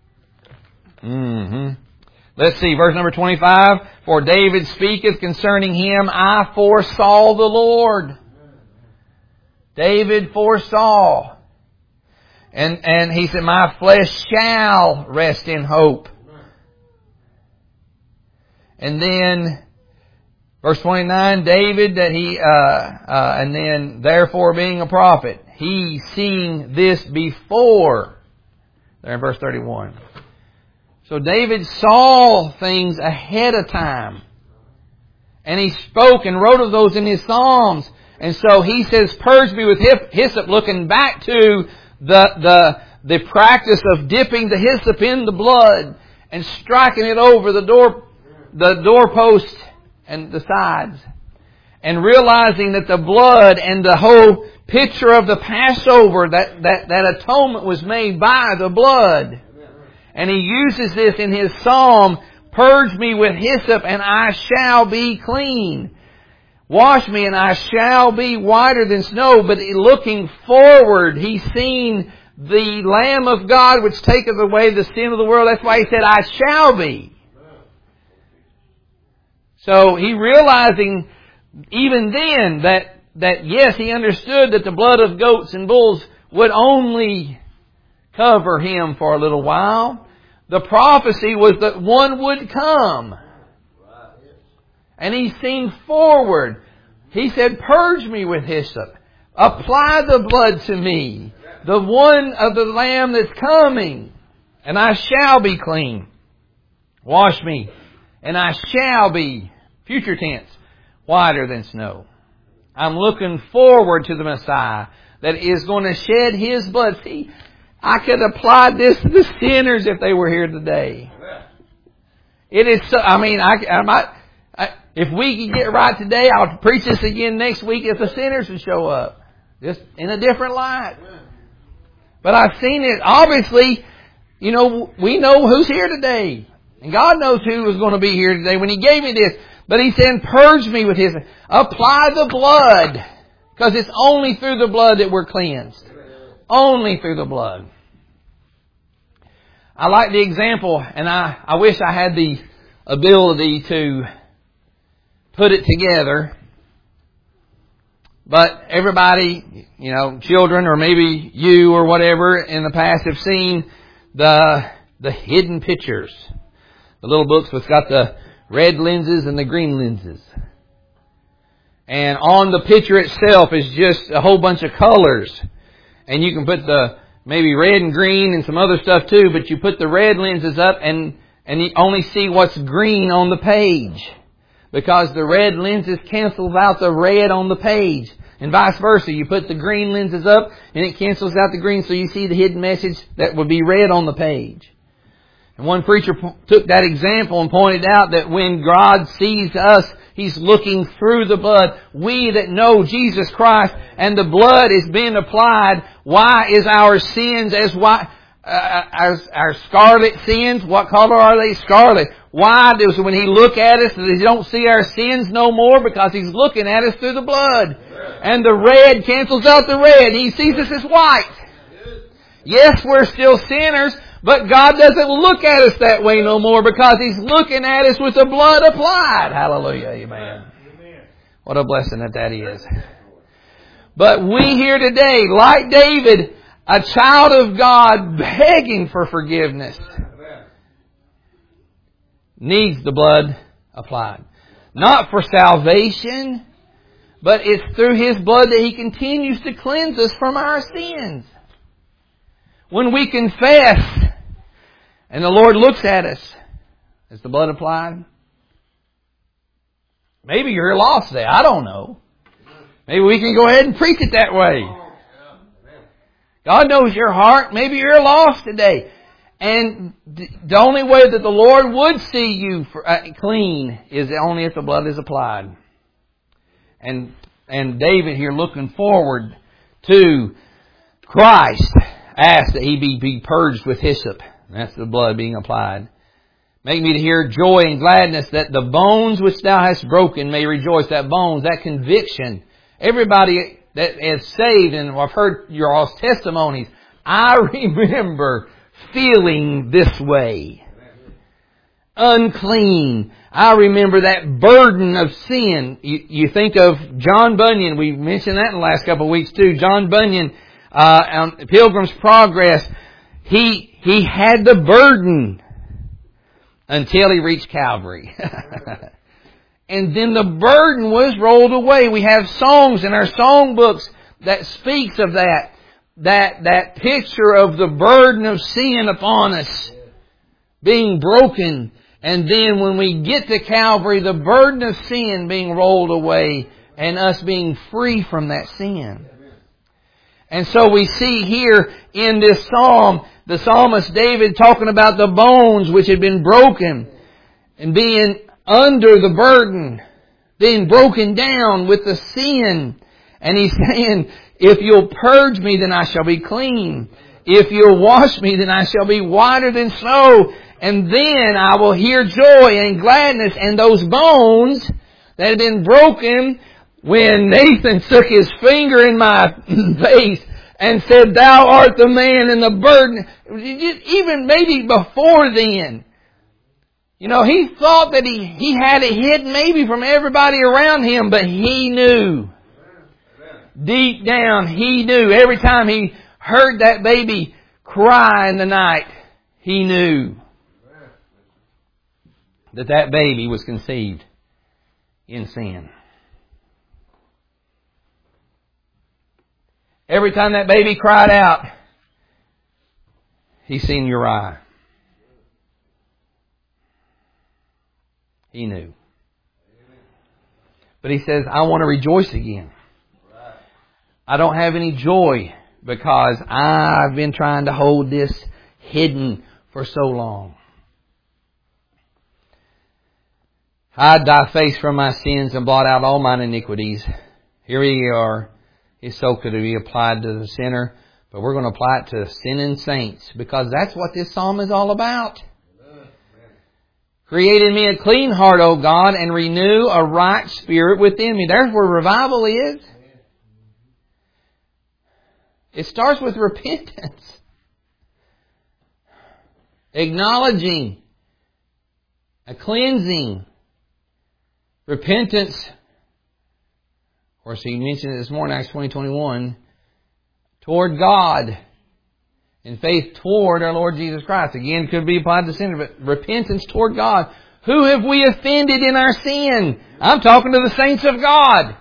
A: let's see, verse number 25, for David speaketh concerning him, I foresaw the Lord. David foresaw. And he said, my flesh shall rest in hope. And then, verse 29, David, that and then, therefore being a prophet, he seeing this before. There in verse 31. So David saw things ahead of time. And he spoke and wrote of those in his Psalms. And so he says, purge me with hyssop, looking back to the practice of dipping the hyssop in the blood and striking it over the doorpost and the sides. And realizing that the blood and the whole picture of the Passover, that atonement was made by the blood. And he uses this in his psalm, purge me with hyssop and I shall be clean. Wash me and I shall be whiter than snow. But looking forward, he's seen the Lamb of God which taketh away the sin of the world. That's why he said, I shall be. So he realizing even then that yes, he understood that the blood of goats and bulls would only cover him for a little while. The prophecy was that one would come. And he's seen forward. He said, purge me with hyssop. Apply the blood to me. The one of the Lamb that's coming. And I shall be clean. Wash me. And I shall be, future tense, whiter than snow. I'm looking forward to the Messiah that is going to shed His blood. See, I could apply this to the sinners if they were here today. It is so, if we could get right today, I'll preach this again next week if the sinners would show up. Just in a different light. But I've seen it. Obviously, we know who's here today. And God knows who was going to be here today when He gave me this. But He said, purge me with His, apply the blood. Because it's only through the blood that we're cleansed. Only through the blood. I like the example, and I wish I had the ability to put it together. But everybody, children or maybe you or whatever in the past have seen the hidden pictures. The little books that's got the red lenses and the green lenses. And on the picture itself is just a whole bunch of colors. And you can put the maybe red and green and some other stuff too, but you put the red lenses up and you only see what's green on the page. Because the red lenses cancels out the red on the page. And vice versa. You put the green lenses up and it cancels out the green, so you see the hidden message that would be red on the page. And one preacher took that example and pointed out that when God sees us, He's looking through the blood. We that know Jesus Christ and the blood is being applied. Why is our sins as white? Our scarlet sins, what color are they? Scarlet. Why does when He look at us, He don't see our sins no more? Because He's looking at us through the blood. And the red cancels out the red. He sees us as white. Yes, we're still sinners, but God doesn't look at us that way no more because He's looking at us with the blood applied. Hallelujah. Amen. What a blessing that is. But we here today, like David, a child of God begging for forgiveness, needs the blood applied. Not for salvation, But it's through His blood that He continues to cleanse us from our sins. When we confess and the Lord looks at us, is the blood applied? Maybe you're lost today. I don't know. Maybe we can go ahead and preach it that way. God knows your heart. Maybe you're lost today. And the only way that the Lord would see you clean is only if the blood is applied. And David here, looking forward to Christ, asked that he be purged with hyssop. That's the blood being applied. Make me to hear joy and gladness, that the bones which thou hast broken may rejoice. That bones, that conviction. Everybody that is saved, and I've heard your all's testimonies, I remember feeling this way. Unclean. I remember that burden of sin. You think of John Bunyan. We mentioned that in the last couple of weeks too. John Bunyan, on Pilgrim's Progress, he had the burden until he reached Calvary. And then the burden was rolled away. We have songs in our songbooks that speaks of that picture of the burden of sin upon us being broken. And then when we get to Calvary, the burden of sin being rolled away and us being free from that sin. And so we see here in this psalm, the psalmist David talking about the bones which had been broken and being under the burden, being broken down with the sin. And he's saying, if you'll purge me, then I shall be clean. If you'll wash me, then I shall be whiter than snow. And then I will hear joy and gladness. And those bones that had been broken, when Nathan stuck his finger in my face and said, thou art the man, and the burden, even maybe before then, you know, he thought that he had it hidden maybe from everybody around him, but he knew. Deep down, he knew. Every time he heard that baby cry in the night, he knew that baby was conceived in sin. Every time that baby cried out, he seen Uriah. He knew. But he says, I want to rejoice again. I don't have any joy because I've been trying to hold this hidden for so long. Hide thy face from my sins and blot out all mine iniquities. Here we are. It's so could be applied to the sinner, but we're going to apply it to sinning saints because that's what this psalm is all about. Create in me a clean heart, O God, and renew a right spirit within me. There's where revival is. It starts with repentance. Acknowledging. A cleansing. Repentance. Of course, he mentioned it this morning, Acts 20:21. Toward God. And faith toward our Lord Jesus Christ. Again, could be applied to sin, but repentance toward God. Who have we offended in our sin? I'm talking to the saints of God.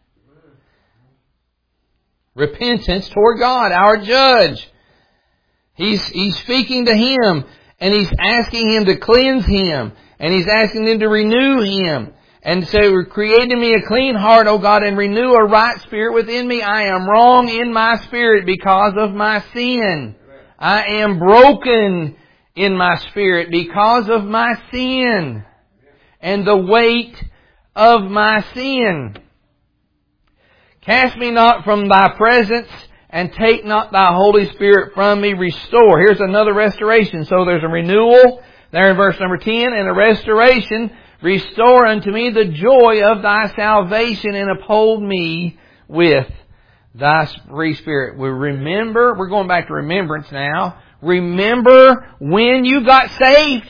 A: Repentance toward God, our judge. He's speaking to him, and he's asking him to cleanse him, and he's asking him to renew him. And so, create in me a clean heart, O God, and renew a right spirit within me. I am wrong in my spirit because of my sin. I am broken in my spirit because of my sin and the weight of my sin. Cast me not from thy presence and take not thy Holy Spirit from me. Restore. Here's another restoration. So there's a renewal there in verse number 10 and a restoration. Restore unto me the joy of thy salvation and uphold me with thy free spirit. We're going back to remembrance now. Remember when you got saved.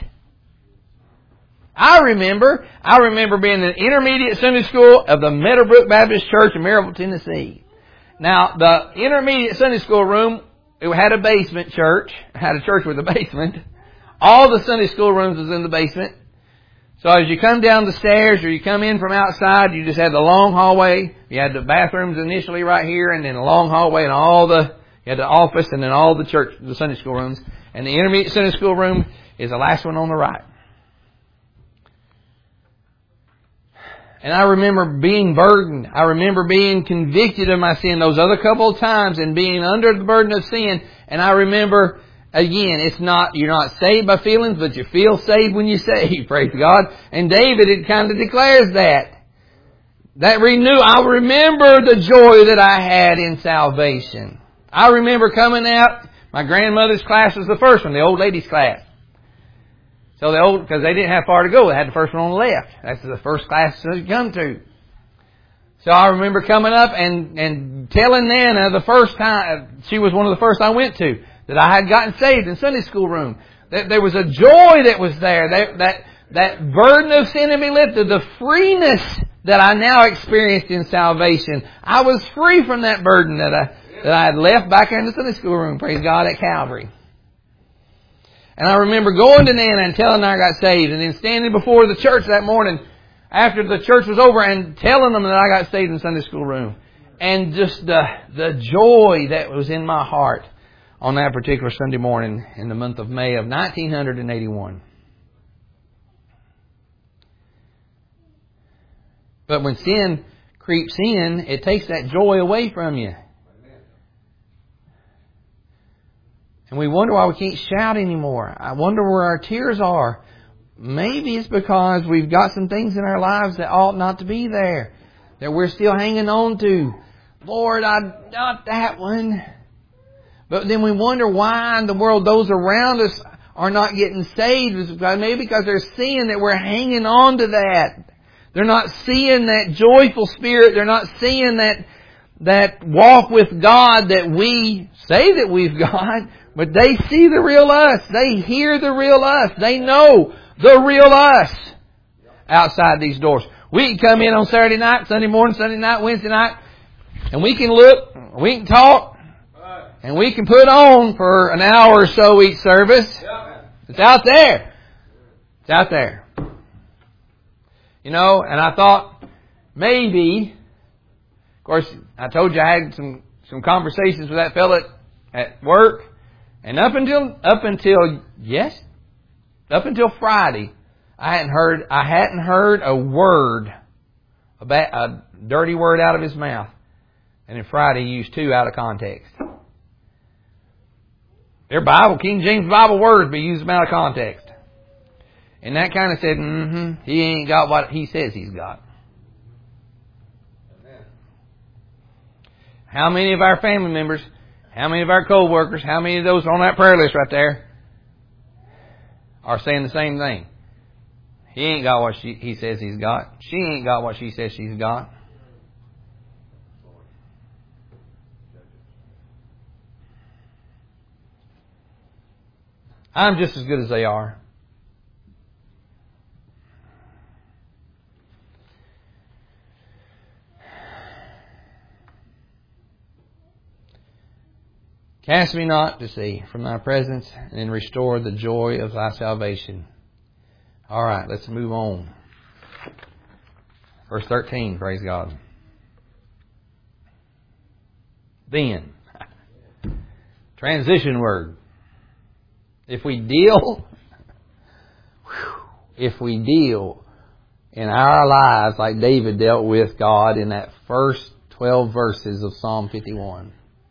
A: I remember being in the intermediate Sunday school of the Meadowbrook Baptist Church in Maryville, Tennessee. Now, the intermediate Sunday school room, it had a basement church. It had a church with a basement. All the Sunday school rooms was in the basement. So as you come down the stairs or you come in from outside, you just had the long hallway. You had the bathrooms initially right here, and then a long hallway and you had the office and then all the Sunday school rooms. And the intermediate Sunday school room is the last one on the right. And I remember being burdened. I remember being convicted of my sin those other couple of times and being under the burden of sin. And I remember, again, you're not saved by feelings, but you feel saved when you save. Praise God. And David, it kind of declares that. I remember the joy that I had in salvation. I remember coming out. My grandmother's class was the first one, the old ladies' class. So because they didn't have far to go, they had the first one on the left. That's the first class to come to. So I remember coming up and telling Nana the first time, she was one of the first I went to, that I had gotten saved in Sunday school room. That there was a joy that was there. That burden of sin had been lifted. The freeness that I now experienced in salvation. I was free from that burden that I had left back in the Sunday school room, praise God, at Calvary. And I remember going to Nana and telling her I got saved, and then standing before the church that morning after the church was over and telling them that I got saved in the Sunday school room. And just the joy that was in my heart on that particular Sunday morning in the month of May of 1981. But when sin creeps in, it takes that joy away from you. And we wonder why we can't shout anymore. I wonder where our tears are. Maybe it's because we've got some things in our lives that ought not to be there, that we're still hanging on to. Lord, not that one. But then we wonder why in the world those around us are not getting saved. Maybe because they're seeing that we're hanging on to that. They're not seeing that joyful spirit. They're not seeing that walk with God that we say that we've got. But they see the real us. They hear the real us. They know the real us outside these doors. We can come in on Saturday night, Sunday morning, Sunday night, Wednesday night, and we can look, we can talk, and we can put on for an hour or so each service. It's out there. It's out there. You know, and I thought maybe, of course, I told you I had some conversations with that fella at work. And up until Friday, I hadn't heard a word, a dirty word out of his mouth. And then Friday he used two out of context. They're King James Bible words, but he used them out of context. And that kind of said, he ain't got what he says he's got. How many of our family members, how many of our co-workers, how many of those on that prayer list right there are saying the same thing? He ain't got what he says he's got. She ain't got what she says she's got. I'm just as good as they are. Cast me not to sea from thy presence, and then restore the joy of thy salvation. All right, let's move on. Verse 13, praise God. Then, transition word. If we deal in our lives like David dealt with God in that first 12 verses of Psalm 51.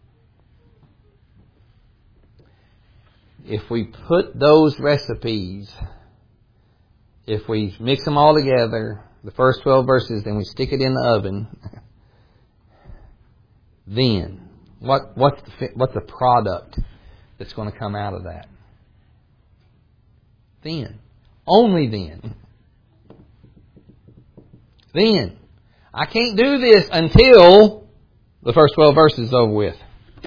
A: If we put those recipes, if we mix them all together, the first 12 verses, then we stick it in the oven, then what's the product that's going to come out of that? Then. Only then. Then. I can't do this until the first 12 verses is over with.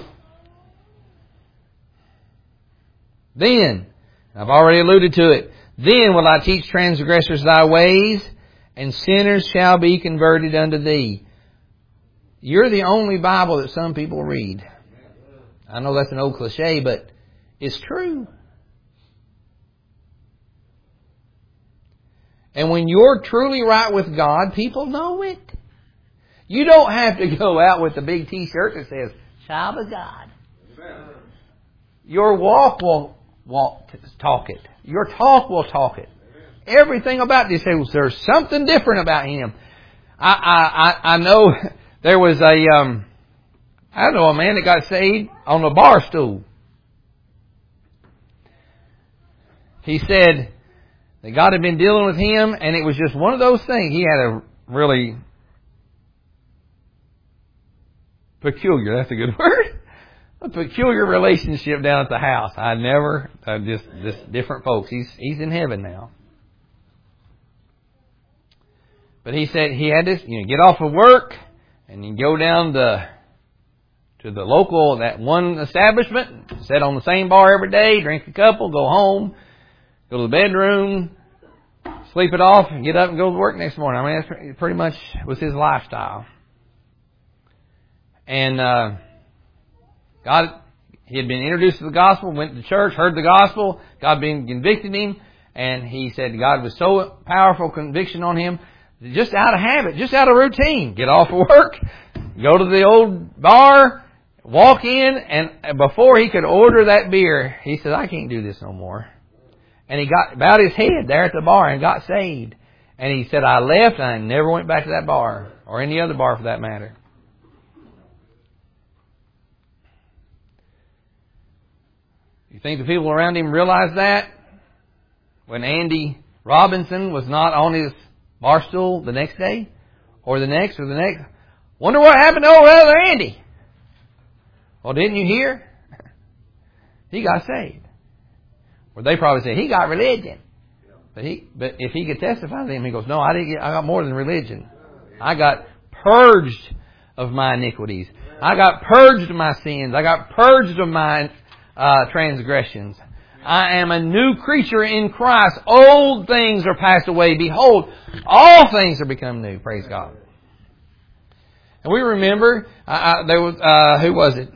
A: Then, I've already alluded to it, then will I teach transgressors thy ways, and sinners shall be converted unto thee. You're the only Bible that some people read. I know that's an old cliche, but it's true. And when you're truly right with God, people know it. You don't have to go out with a big T-shirt that says, Child of God. Your walk will talk it. Your talk will talk it. Everything about this, there's something different about him. I know there was a man that got saved on a bar stool. He said that God had been dealing with him, and it was just one of those things. He had a really peculiar, that's a good word, a peculiar relationship down at the house. Just different folks. He's in heaven now. But he said he had to get off of work and you go down to the local, that one establishment, sit on the same bar every day, drink a couple, go home, go to the bedroom, sleep it off, and get up and go to work next morning. I mean, that's pretty much was his lifestyle. And he had been introduced to the gospel, went to church, heard the gospel, God being convicted him, and he said God was so powerful conviction on him, just out of habit, just out of routine. Get off of work, go to the old bar, walk in, and before he could order that beer, he said, I can't do this no more. And he bowed his head there at the bar and got saved. And he said, I left and I never went back to that bar, or any other bar for that matter. You think the people around him realized that? When Andy Robinson was not on his bar stool the next day, or the next, or the next. Wonder what happened to old other Andy. Well, didn't you hear? He got saved. Or they probably say he got religion. But if he could testify to them, he goes, no, I got more than religion. I got purged of my iniquities. I got purged of my sins. I got purged of my transgressions. I am a new creature in Christ. Old things are passed away. Behold, all things are become new. Praise God. And we remember, there was, who was it?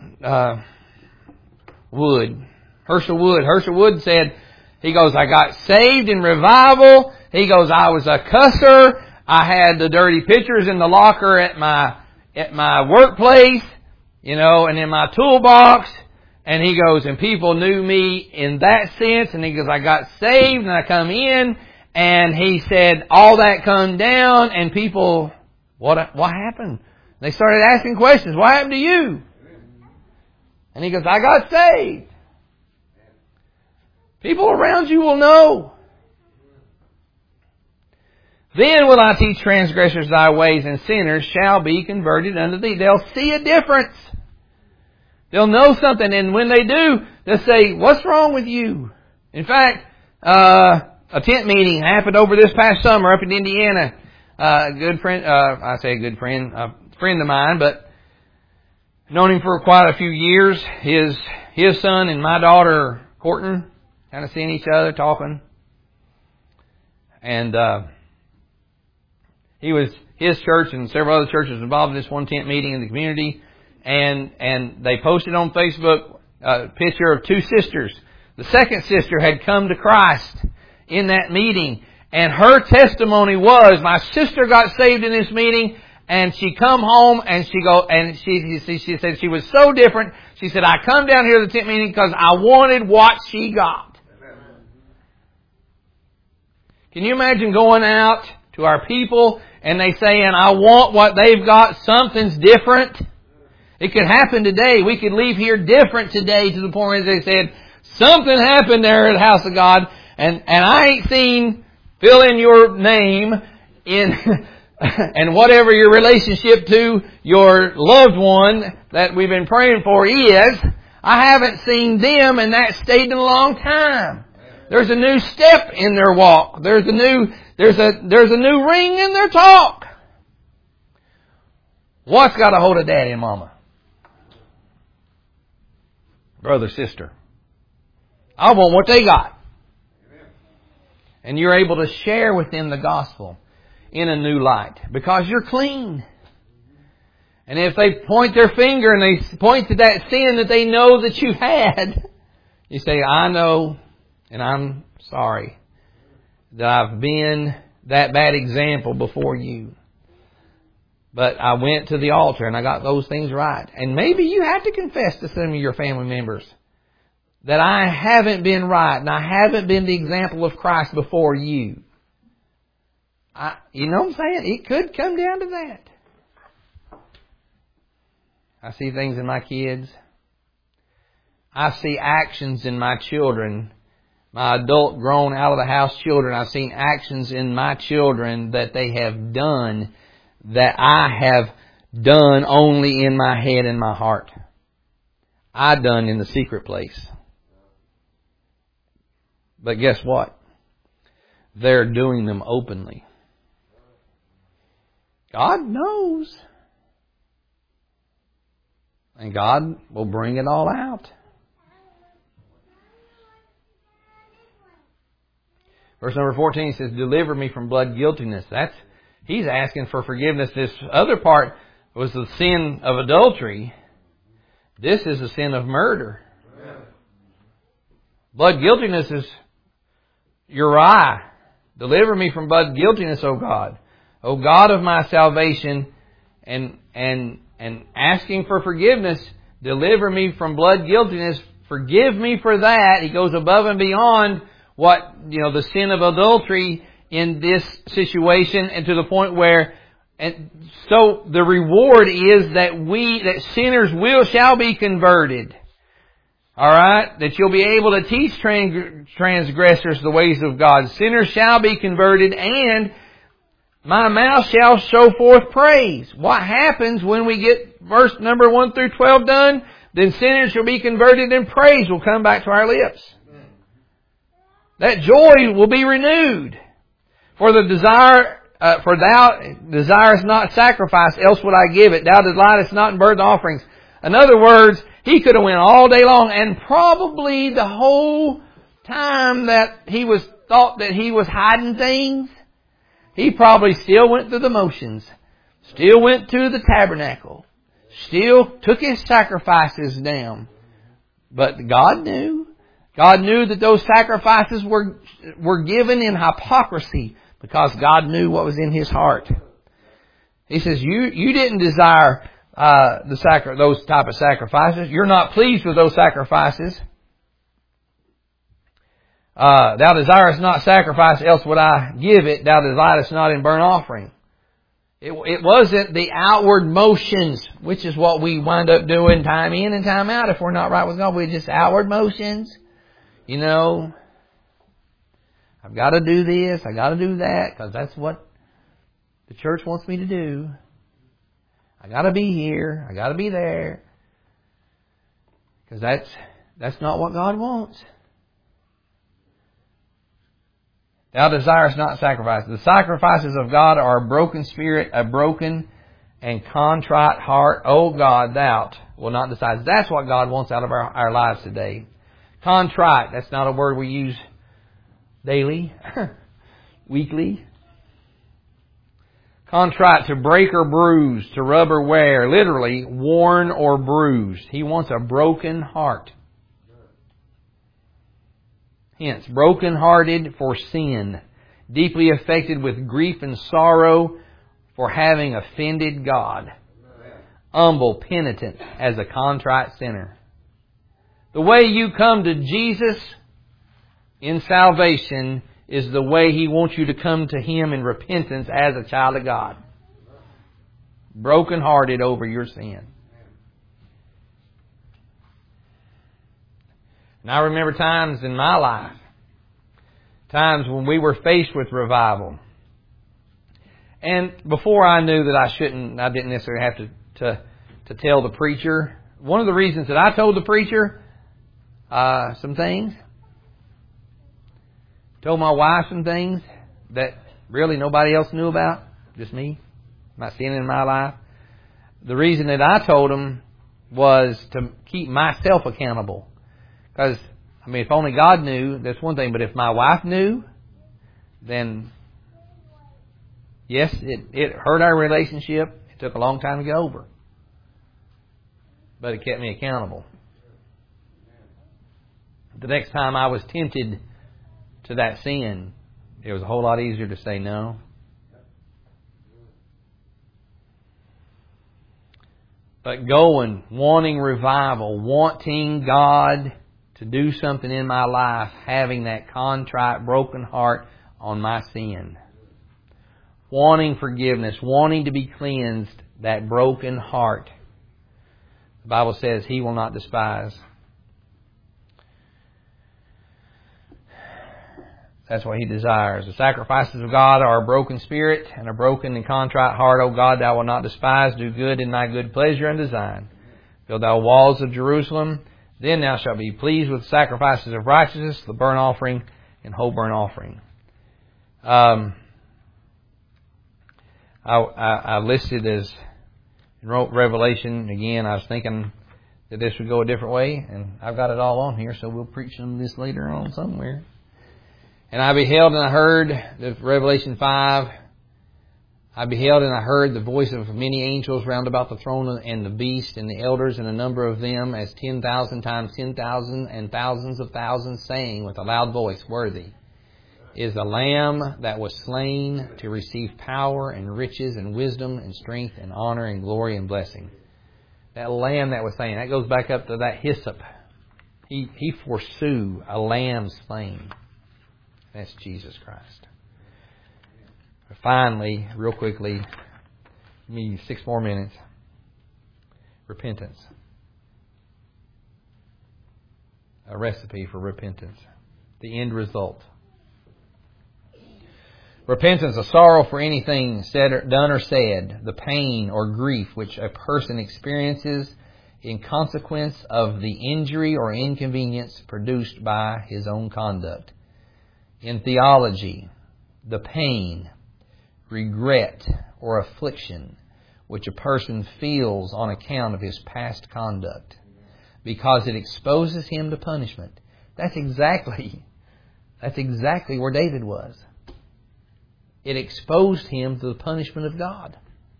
A: Wood. Herschel Wood. Herschel Wood said, he goes, I got saved in revival. He goes, I was a cusser. I had the dirty pictures in the locker at my workplace, and in my toolbox. And he goes, and people knew me in that sense. And he goes, I got saved and I come in. And he said, all that come down and people, what happened? They started asking questions. What happened to you? And he goes, I got saved. People around you will know. Then will I teach transgressors thy ways, and sinners shall be converted unto thee. They'll see a difference. They'll know something, and when they do, they'll say, what's wrong with you? In fact, a tent meeting happened over this past summer up in Indiana. A good friend, I say a good friend, a friend of mine, but known him for quite a few years. His son and my daughter courting, kind of seeing each other, talking. And his church and several other churches involved in this one tent meeting in the community. And they posted on Facebook a picture of two sisters. The second sister had come to Christ in that meeting. And her testimony was, my sister got saved in this meeting, and she come home and she said she was so different. She said, I come down here to the tent meeting because I wanted what she got. Can you imagine going out to our people and they saying, I want what they've got, something's different? It could happen today. We could leave here different today to the point where they said, something happened there at the house of God, and I ain't seen, fill in your name in and whatever your relationship to your loved one that we've been praying for is, I haven't seen them in that state in a long time. There's a new step in their walk. There's a new ring in their talk. What's got a hold of daddy and mama? Brother, sister. I want what they got. And you're able to share with them the gospel in a new light because you're clean. And if they point their finger and they point to that sin that they know that you had, you say, I know and I'm sorry that I've been that bad example before you. But I went to the altar and I got those things right. And maybe you have to confess to some of your family members that I haven't been right and I haven't been the example of Christ before you. You know what I'm saying? It could come down to that. I see things in my kids. I see actions in my children. My adult, grown, out of the house children. I've seen actions in my children that they have done that I have done only in my head and my heart. I done in the secret place. But guess what? They're doing them openly. God knows. And God will bring it all out. Verse number 14 says, deliver me from blood guiltiness. He's asking for forgiveness. This other part was the sin of adultery. This is the sin of murder. Blood guiltiness is Uriah. Deliver me from blood guiltiness, O God. O God of my salvation. And asking for forgiveness. Deliver me from blood guiltiness. Forgive me for that. He goes above and beyond what, the sin of adultery in this situation, and to the point where, and so the reward is that sinners shall be converted. Alright? That you'll be able to teach transgressors the ways of God. Sinners shall be converted, and my mouth shall show forth praise. What happens when we get verse number 1 through 12 done? Then sinners shall be converted, and praise will come back to our lips. That joy will be renewed. For thou desirest not sacrifice, else would I give it. Thou delightest not in burnt offerings. In other words, he could have went all day long, and probably the whole time that he thought that he was hiding things, he probably still went through the motions, still went to the tabernacle, still took his sacrifices down. But God knew. God knew that those sacrifices were given in hypocrisy because God knew what was in his heart. He says, you didn't desire those type of sacrifices. You're not pleased with those sacrifices. Thou desirest not sacrifice, else would I give it. Thou delightest not in burnt offering. It wasn't the outward motions, which is what we wind up doing time in and time out if we're not right with God. We're just outward motions. I've got to do this, I got to do that, because that's what the church wants me to do. I got to be here, I got to be there, because that's not what God wants. Thou desirest not sacrifice. The sacrifices of God are a broken spirit, a broken and contrite heart. O God, thou will not despise. That's what God wants out of our lives today. Contrite, that's not a word we use daily, weekly. Contrite, to break or bruise, to rub or wear, literally worn or bruised. He wants a broken heart. Hence, broken-hearted for sin, deeply affected with grief and sorrow for having offended God. Humble, penitent as a contrite sinner. The way you come to Jesus in salvation is the way He wants you to come to Him in repentance as a child of God. Broken-hearted over your sin. And I remember times in my life, times when we were faced with revival. And before I knew that I didn't necessarily have to tell the preacher. One of the reasons that I told the preacher some things, told my wife some things that really nobody else knew about, just me, my sin in my life. The reason that I told them was to keep myself accountable. Because, if only God knew, that's one thing. But if my wife knew, then, yes, it hurt our relationship. It took a long time to get over. But it kept me accountable. The next time I was tempted to that sin, It was a whole lot easier to say no. But going, wanting revival, wanting God to do something in my life, having that contrite, broken heart on my sin. Wanting forgiveness, wanting to be cleansed, that broken heart. The Bible says He will not despise. That's what He desires. The sacrifices of God are a broken spirit and a broken and contrite heart. O God, Thou wilt not despise. Do good in Thy good pleasure and design. Build Thou walls of Jerusalem. Then Thou shalt be pleased with sacrifices of righteousness, the burnt offering and whole burnt offering. I listed as in Revelation. Again, I was thinking that this would go a different way, and I've got it all on here, so we'll preach on this later on somewhere. And I beheld and I heard, Revelation 5, I beheld and I heard the voice of many angels round about the throne and the beast and the elders, and a number of them as 10,000 times 10,000 and thousands of thousands, saying with a loud voice, Worthy is the Lamb that was slain to receive power and riches and wisdom and strength and honor and glory and blessing. That Lamb that was slain, that goes back up to that hyssop. He foresaw a lamb slain. That's Jesus Christ. Finally, real quickly, give me 6 more minutes. Repentance. A recipe for repentance. The end result. Repentance, a sorrow for anything said, or done, or said, the pain or grief which a person experiences in consequence of the injury or inconvenience produced by his own conduct. In theology, the pain, regret, or affliction which a person feels on account of his past conduct, because it exposes him to punishment. That's exactly where David was. It exposed him to the punishment of God.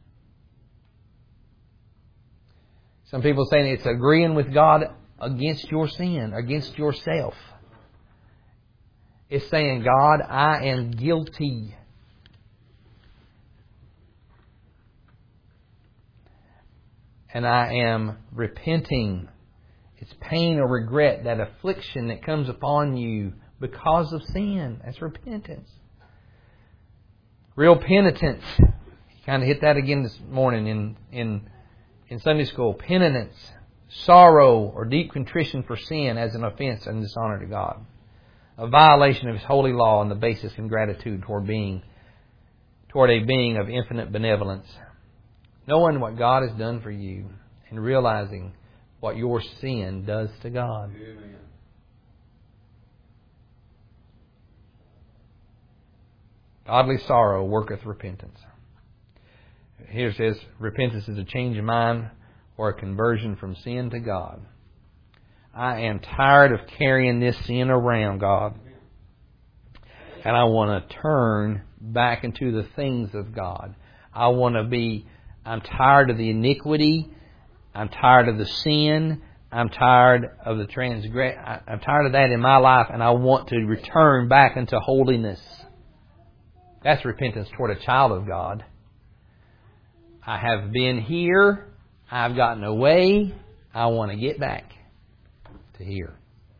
A: Some people say it's agreeing with God against your sin, against yourself. It's saying, God, I am guilty. And I am repenting. It's pain or regret, that affliction that comes upon you because of sin. That's repentance. Real penitence. You kind of hit that again this morning in Sunday school. Penitence, sorrow or deep contrition for sin as an offense and dishonor to God. A violation of His holy law and the basis in gratitude toward a being of infinite benevolence. Knowing what God has done for you and realizing what your sin does to God. Amen. Godly sorrow worketh repentance. Here it says, repentance is a change of mind or a conversion from sin to God. I am tired of carrying this sin around, God. And I want to turn back into the things of God. I'm tired of the iniquity. I'm tired of the sin. I'm tired of the transgression. I'm tired of that in my life, and I want to return back into holiness. That's repentance toward a child of God. I have been here. I've gotten away. I want to get back to here.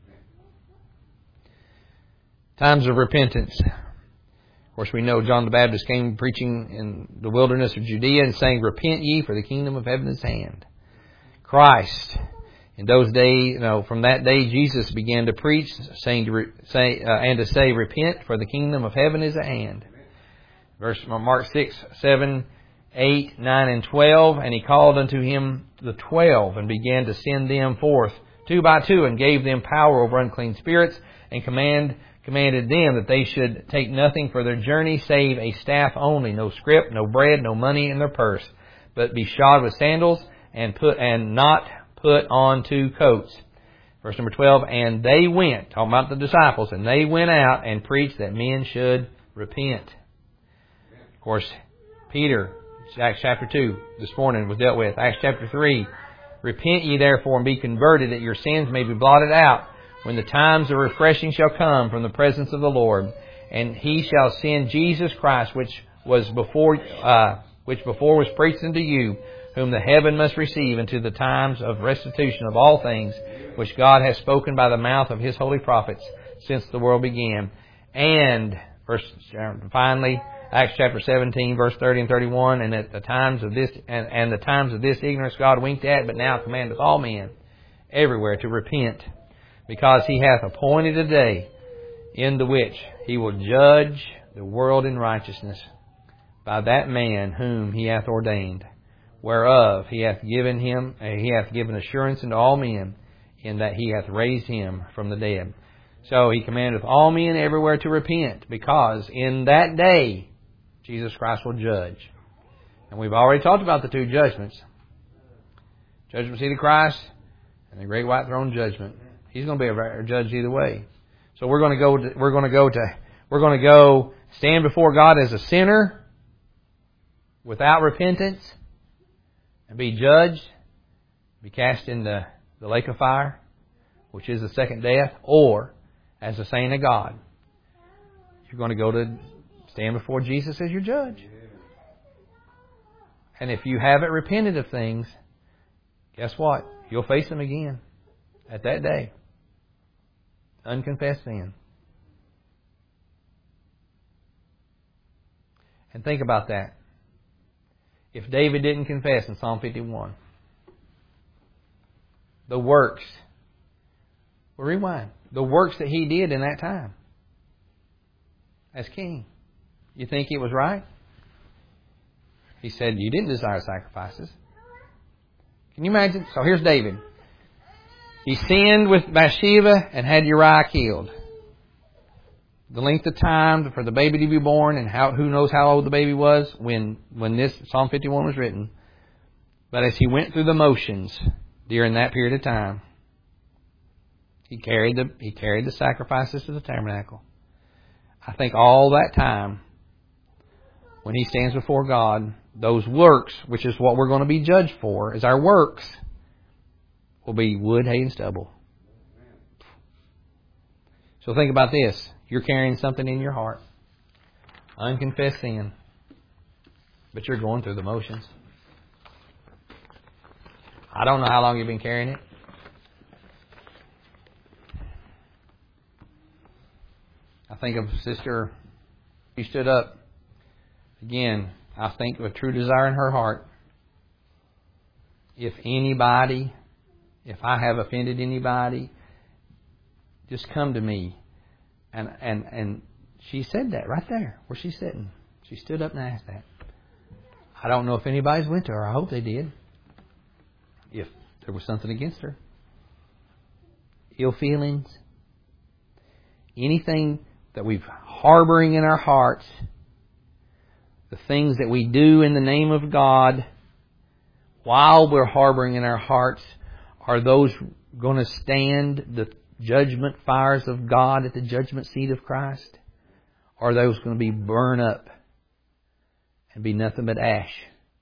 A: Times of repentance. Of course, we know John the Baptist came preaching in the wilderness of Judea and saying, Repent ye, for the kingdom of heaven is at hand. Christ, in those days, from that day, Jesus began to preach, saying to say, Repent, for the kingdom of heaven is at hand. Verse Mark 6, 7, 8, 9, and 12. And He called unto Him the 12, and began to send them forth 2 by 2, and gave them power over unclean spirits, and commanded them that they should take nothing for their journey, save a staff only, no scrip, no bread, no money in their purse, but be shod with sandals, and not put on 2 coats. Verse number 12, and they went, talking about the disciples, and they went out and preached that men should repent. Of course, Peter, Acts chapter 2, this morning was dealt with. Acts chapter 3, Repent ye therefore and be converted, that your sins may be blotted out, when the times of refreshing shall come from the presence of the Lord, And He shall send Jesus Christ, which before was preached unto you, whom the heaven must receive unto the times of restitution of all things, which God has spoken by the mouth of His holy prophets since the world began. And finally, Acts chapter 17, verse 30 and 31, and at the times of this and the times of this ignorance God winked at, but now commandeth all men everywhere to repent, because He hath appointed a day in the which He will judge the world in righteousness by that man whom He hath ordained, whereof He hath given assurance unto all men, in that He hath raised Him from the dead. So He commandeth all men everywhere to repent, because in that day Jesus Christ will judge. And we've already talked about the two judgments. Judgment seat of Christ and the great white throne judgment. He's going to be a judge either way. So we're going to go stand before God as a sinner without repentance and be judged, be cast into the lake of fire, which is the second death, or as a saint of God, you're going to go to stand before Jesus as your judge. And if you haven't repented of things, guess what? You'll face Him again at that day. Unconfessed sin. And think about that. If David didn't confess in Psalm 51, the works, well, rewind, the works that he did in that time as king, you think it was right? He said, you didn't desire sacrifices. Can you imagine? So here's David. He sinned with Bathsheba and had Uriah killed. The length of time for the baby to be born, and who knows how old the baby was when this Psalm 51 was written. But as he went through the motions during that period of time, he carried the sacrifices to the tabernacle. I think all that time, when he stands before God, those works, which is what we're going to be judged for, is our works, will be wood, hay, and stubble. So think about this. You're carrying something in your heart. Unconfessed sin. But you're going through the motions. I don't know how long you've been carrying it. I think of Sister, she stood up. Again, I think of a true desire in her heart. If I have offended anybody, just come to me. And she said that right there where she's sitting. She stood up and asked that. I don't know if anybody's went to her. I hope they did. If there was something against her. Ill feelings. Anything that we've harboring in our hearts. The things that we do in the name of God while we're harboring in our hearts, are those going to stand the judgment fires of God at the judgment seat of Christ? Or are those going to be burned up and be nothing but ash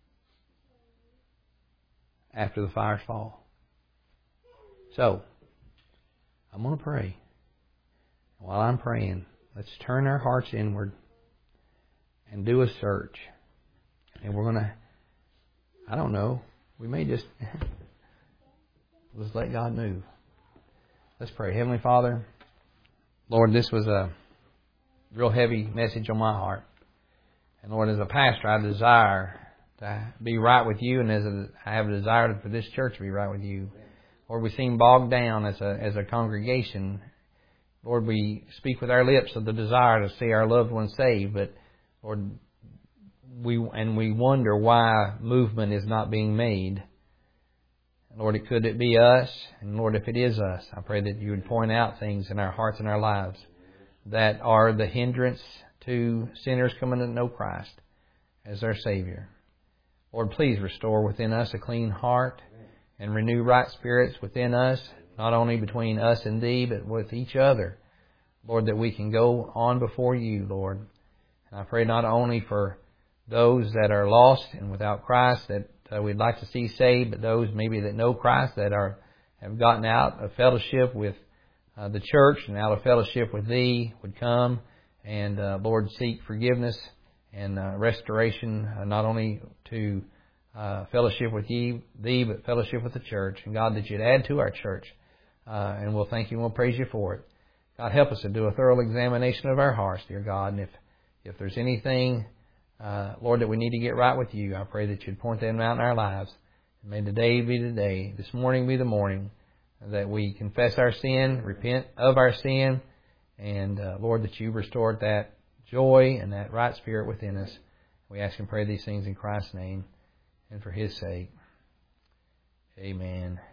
A: after the fires fall? So, I'm going to pray. While I'm praying, let's turn our hearts inward and do a search. And we're going to, I don't know, we may just let's let God move. Let's pray. Heavenly Father, Lord, this was a real heavy message on my heart. And Lord, as a pastor, I desire to be right with You, and I have a desire for this church to be right with You. Lord, we seem bogged down as a congregation. Lord, we speak with our lips of the desire to see our loved ones saved, but Lord, we wonder why movement is not being made. Lord, could it be us? And Lord, if it is us, I pray that You would point out things in our hearts and our lives that are the hindrance to sinners coming to know Christ as their Savior. Lord, please restore within us a clean heart and renew right spirits within us, not only between us and Thee, but with each other. Lord, that we can go on before You, Lord. And I pray not only for those that are lost and without Christ that we'd like to see saved, but those maybe that know Christ that have gotten out of fellowship with the church and out of fellowship with Thee would come And Lord, seek forgiveness and restoration, not only to fellowship with Thee, but fellowship with the church. And God, that You'd add to our church. And we'll thank You and we'll praise You for it. God, help us to do a thorough examination of our hearts, dear God. And if there's anything, Lord, that we need to get right with You, I pray that You'd point them out in our lives. And may today be the day, this morning be the morning, that we confess our sin, repent of our sin, and Lord, that You restored that joy and that right spirit within us. We ask and pray these things in Christ's name and for His sake. Amen.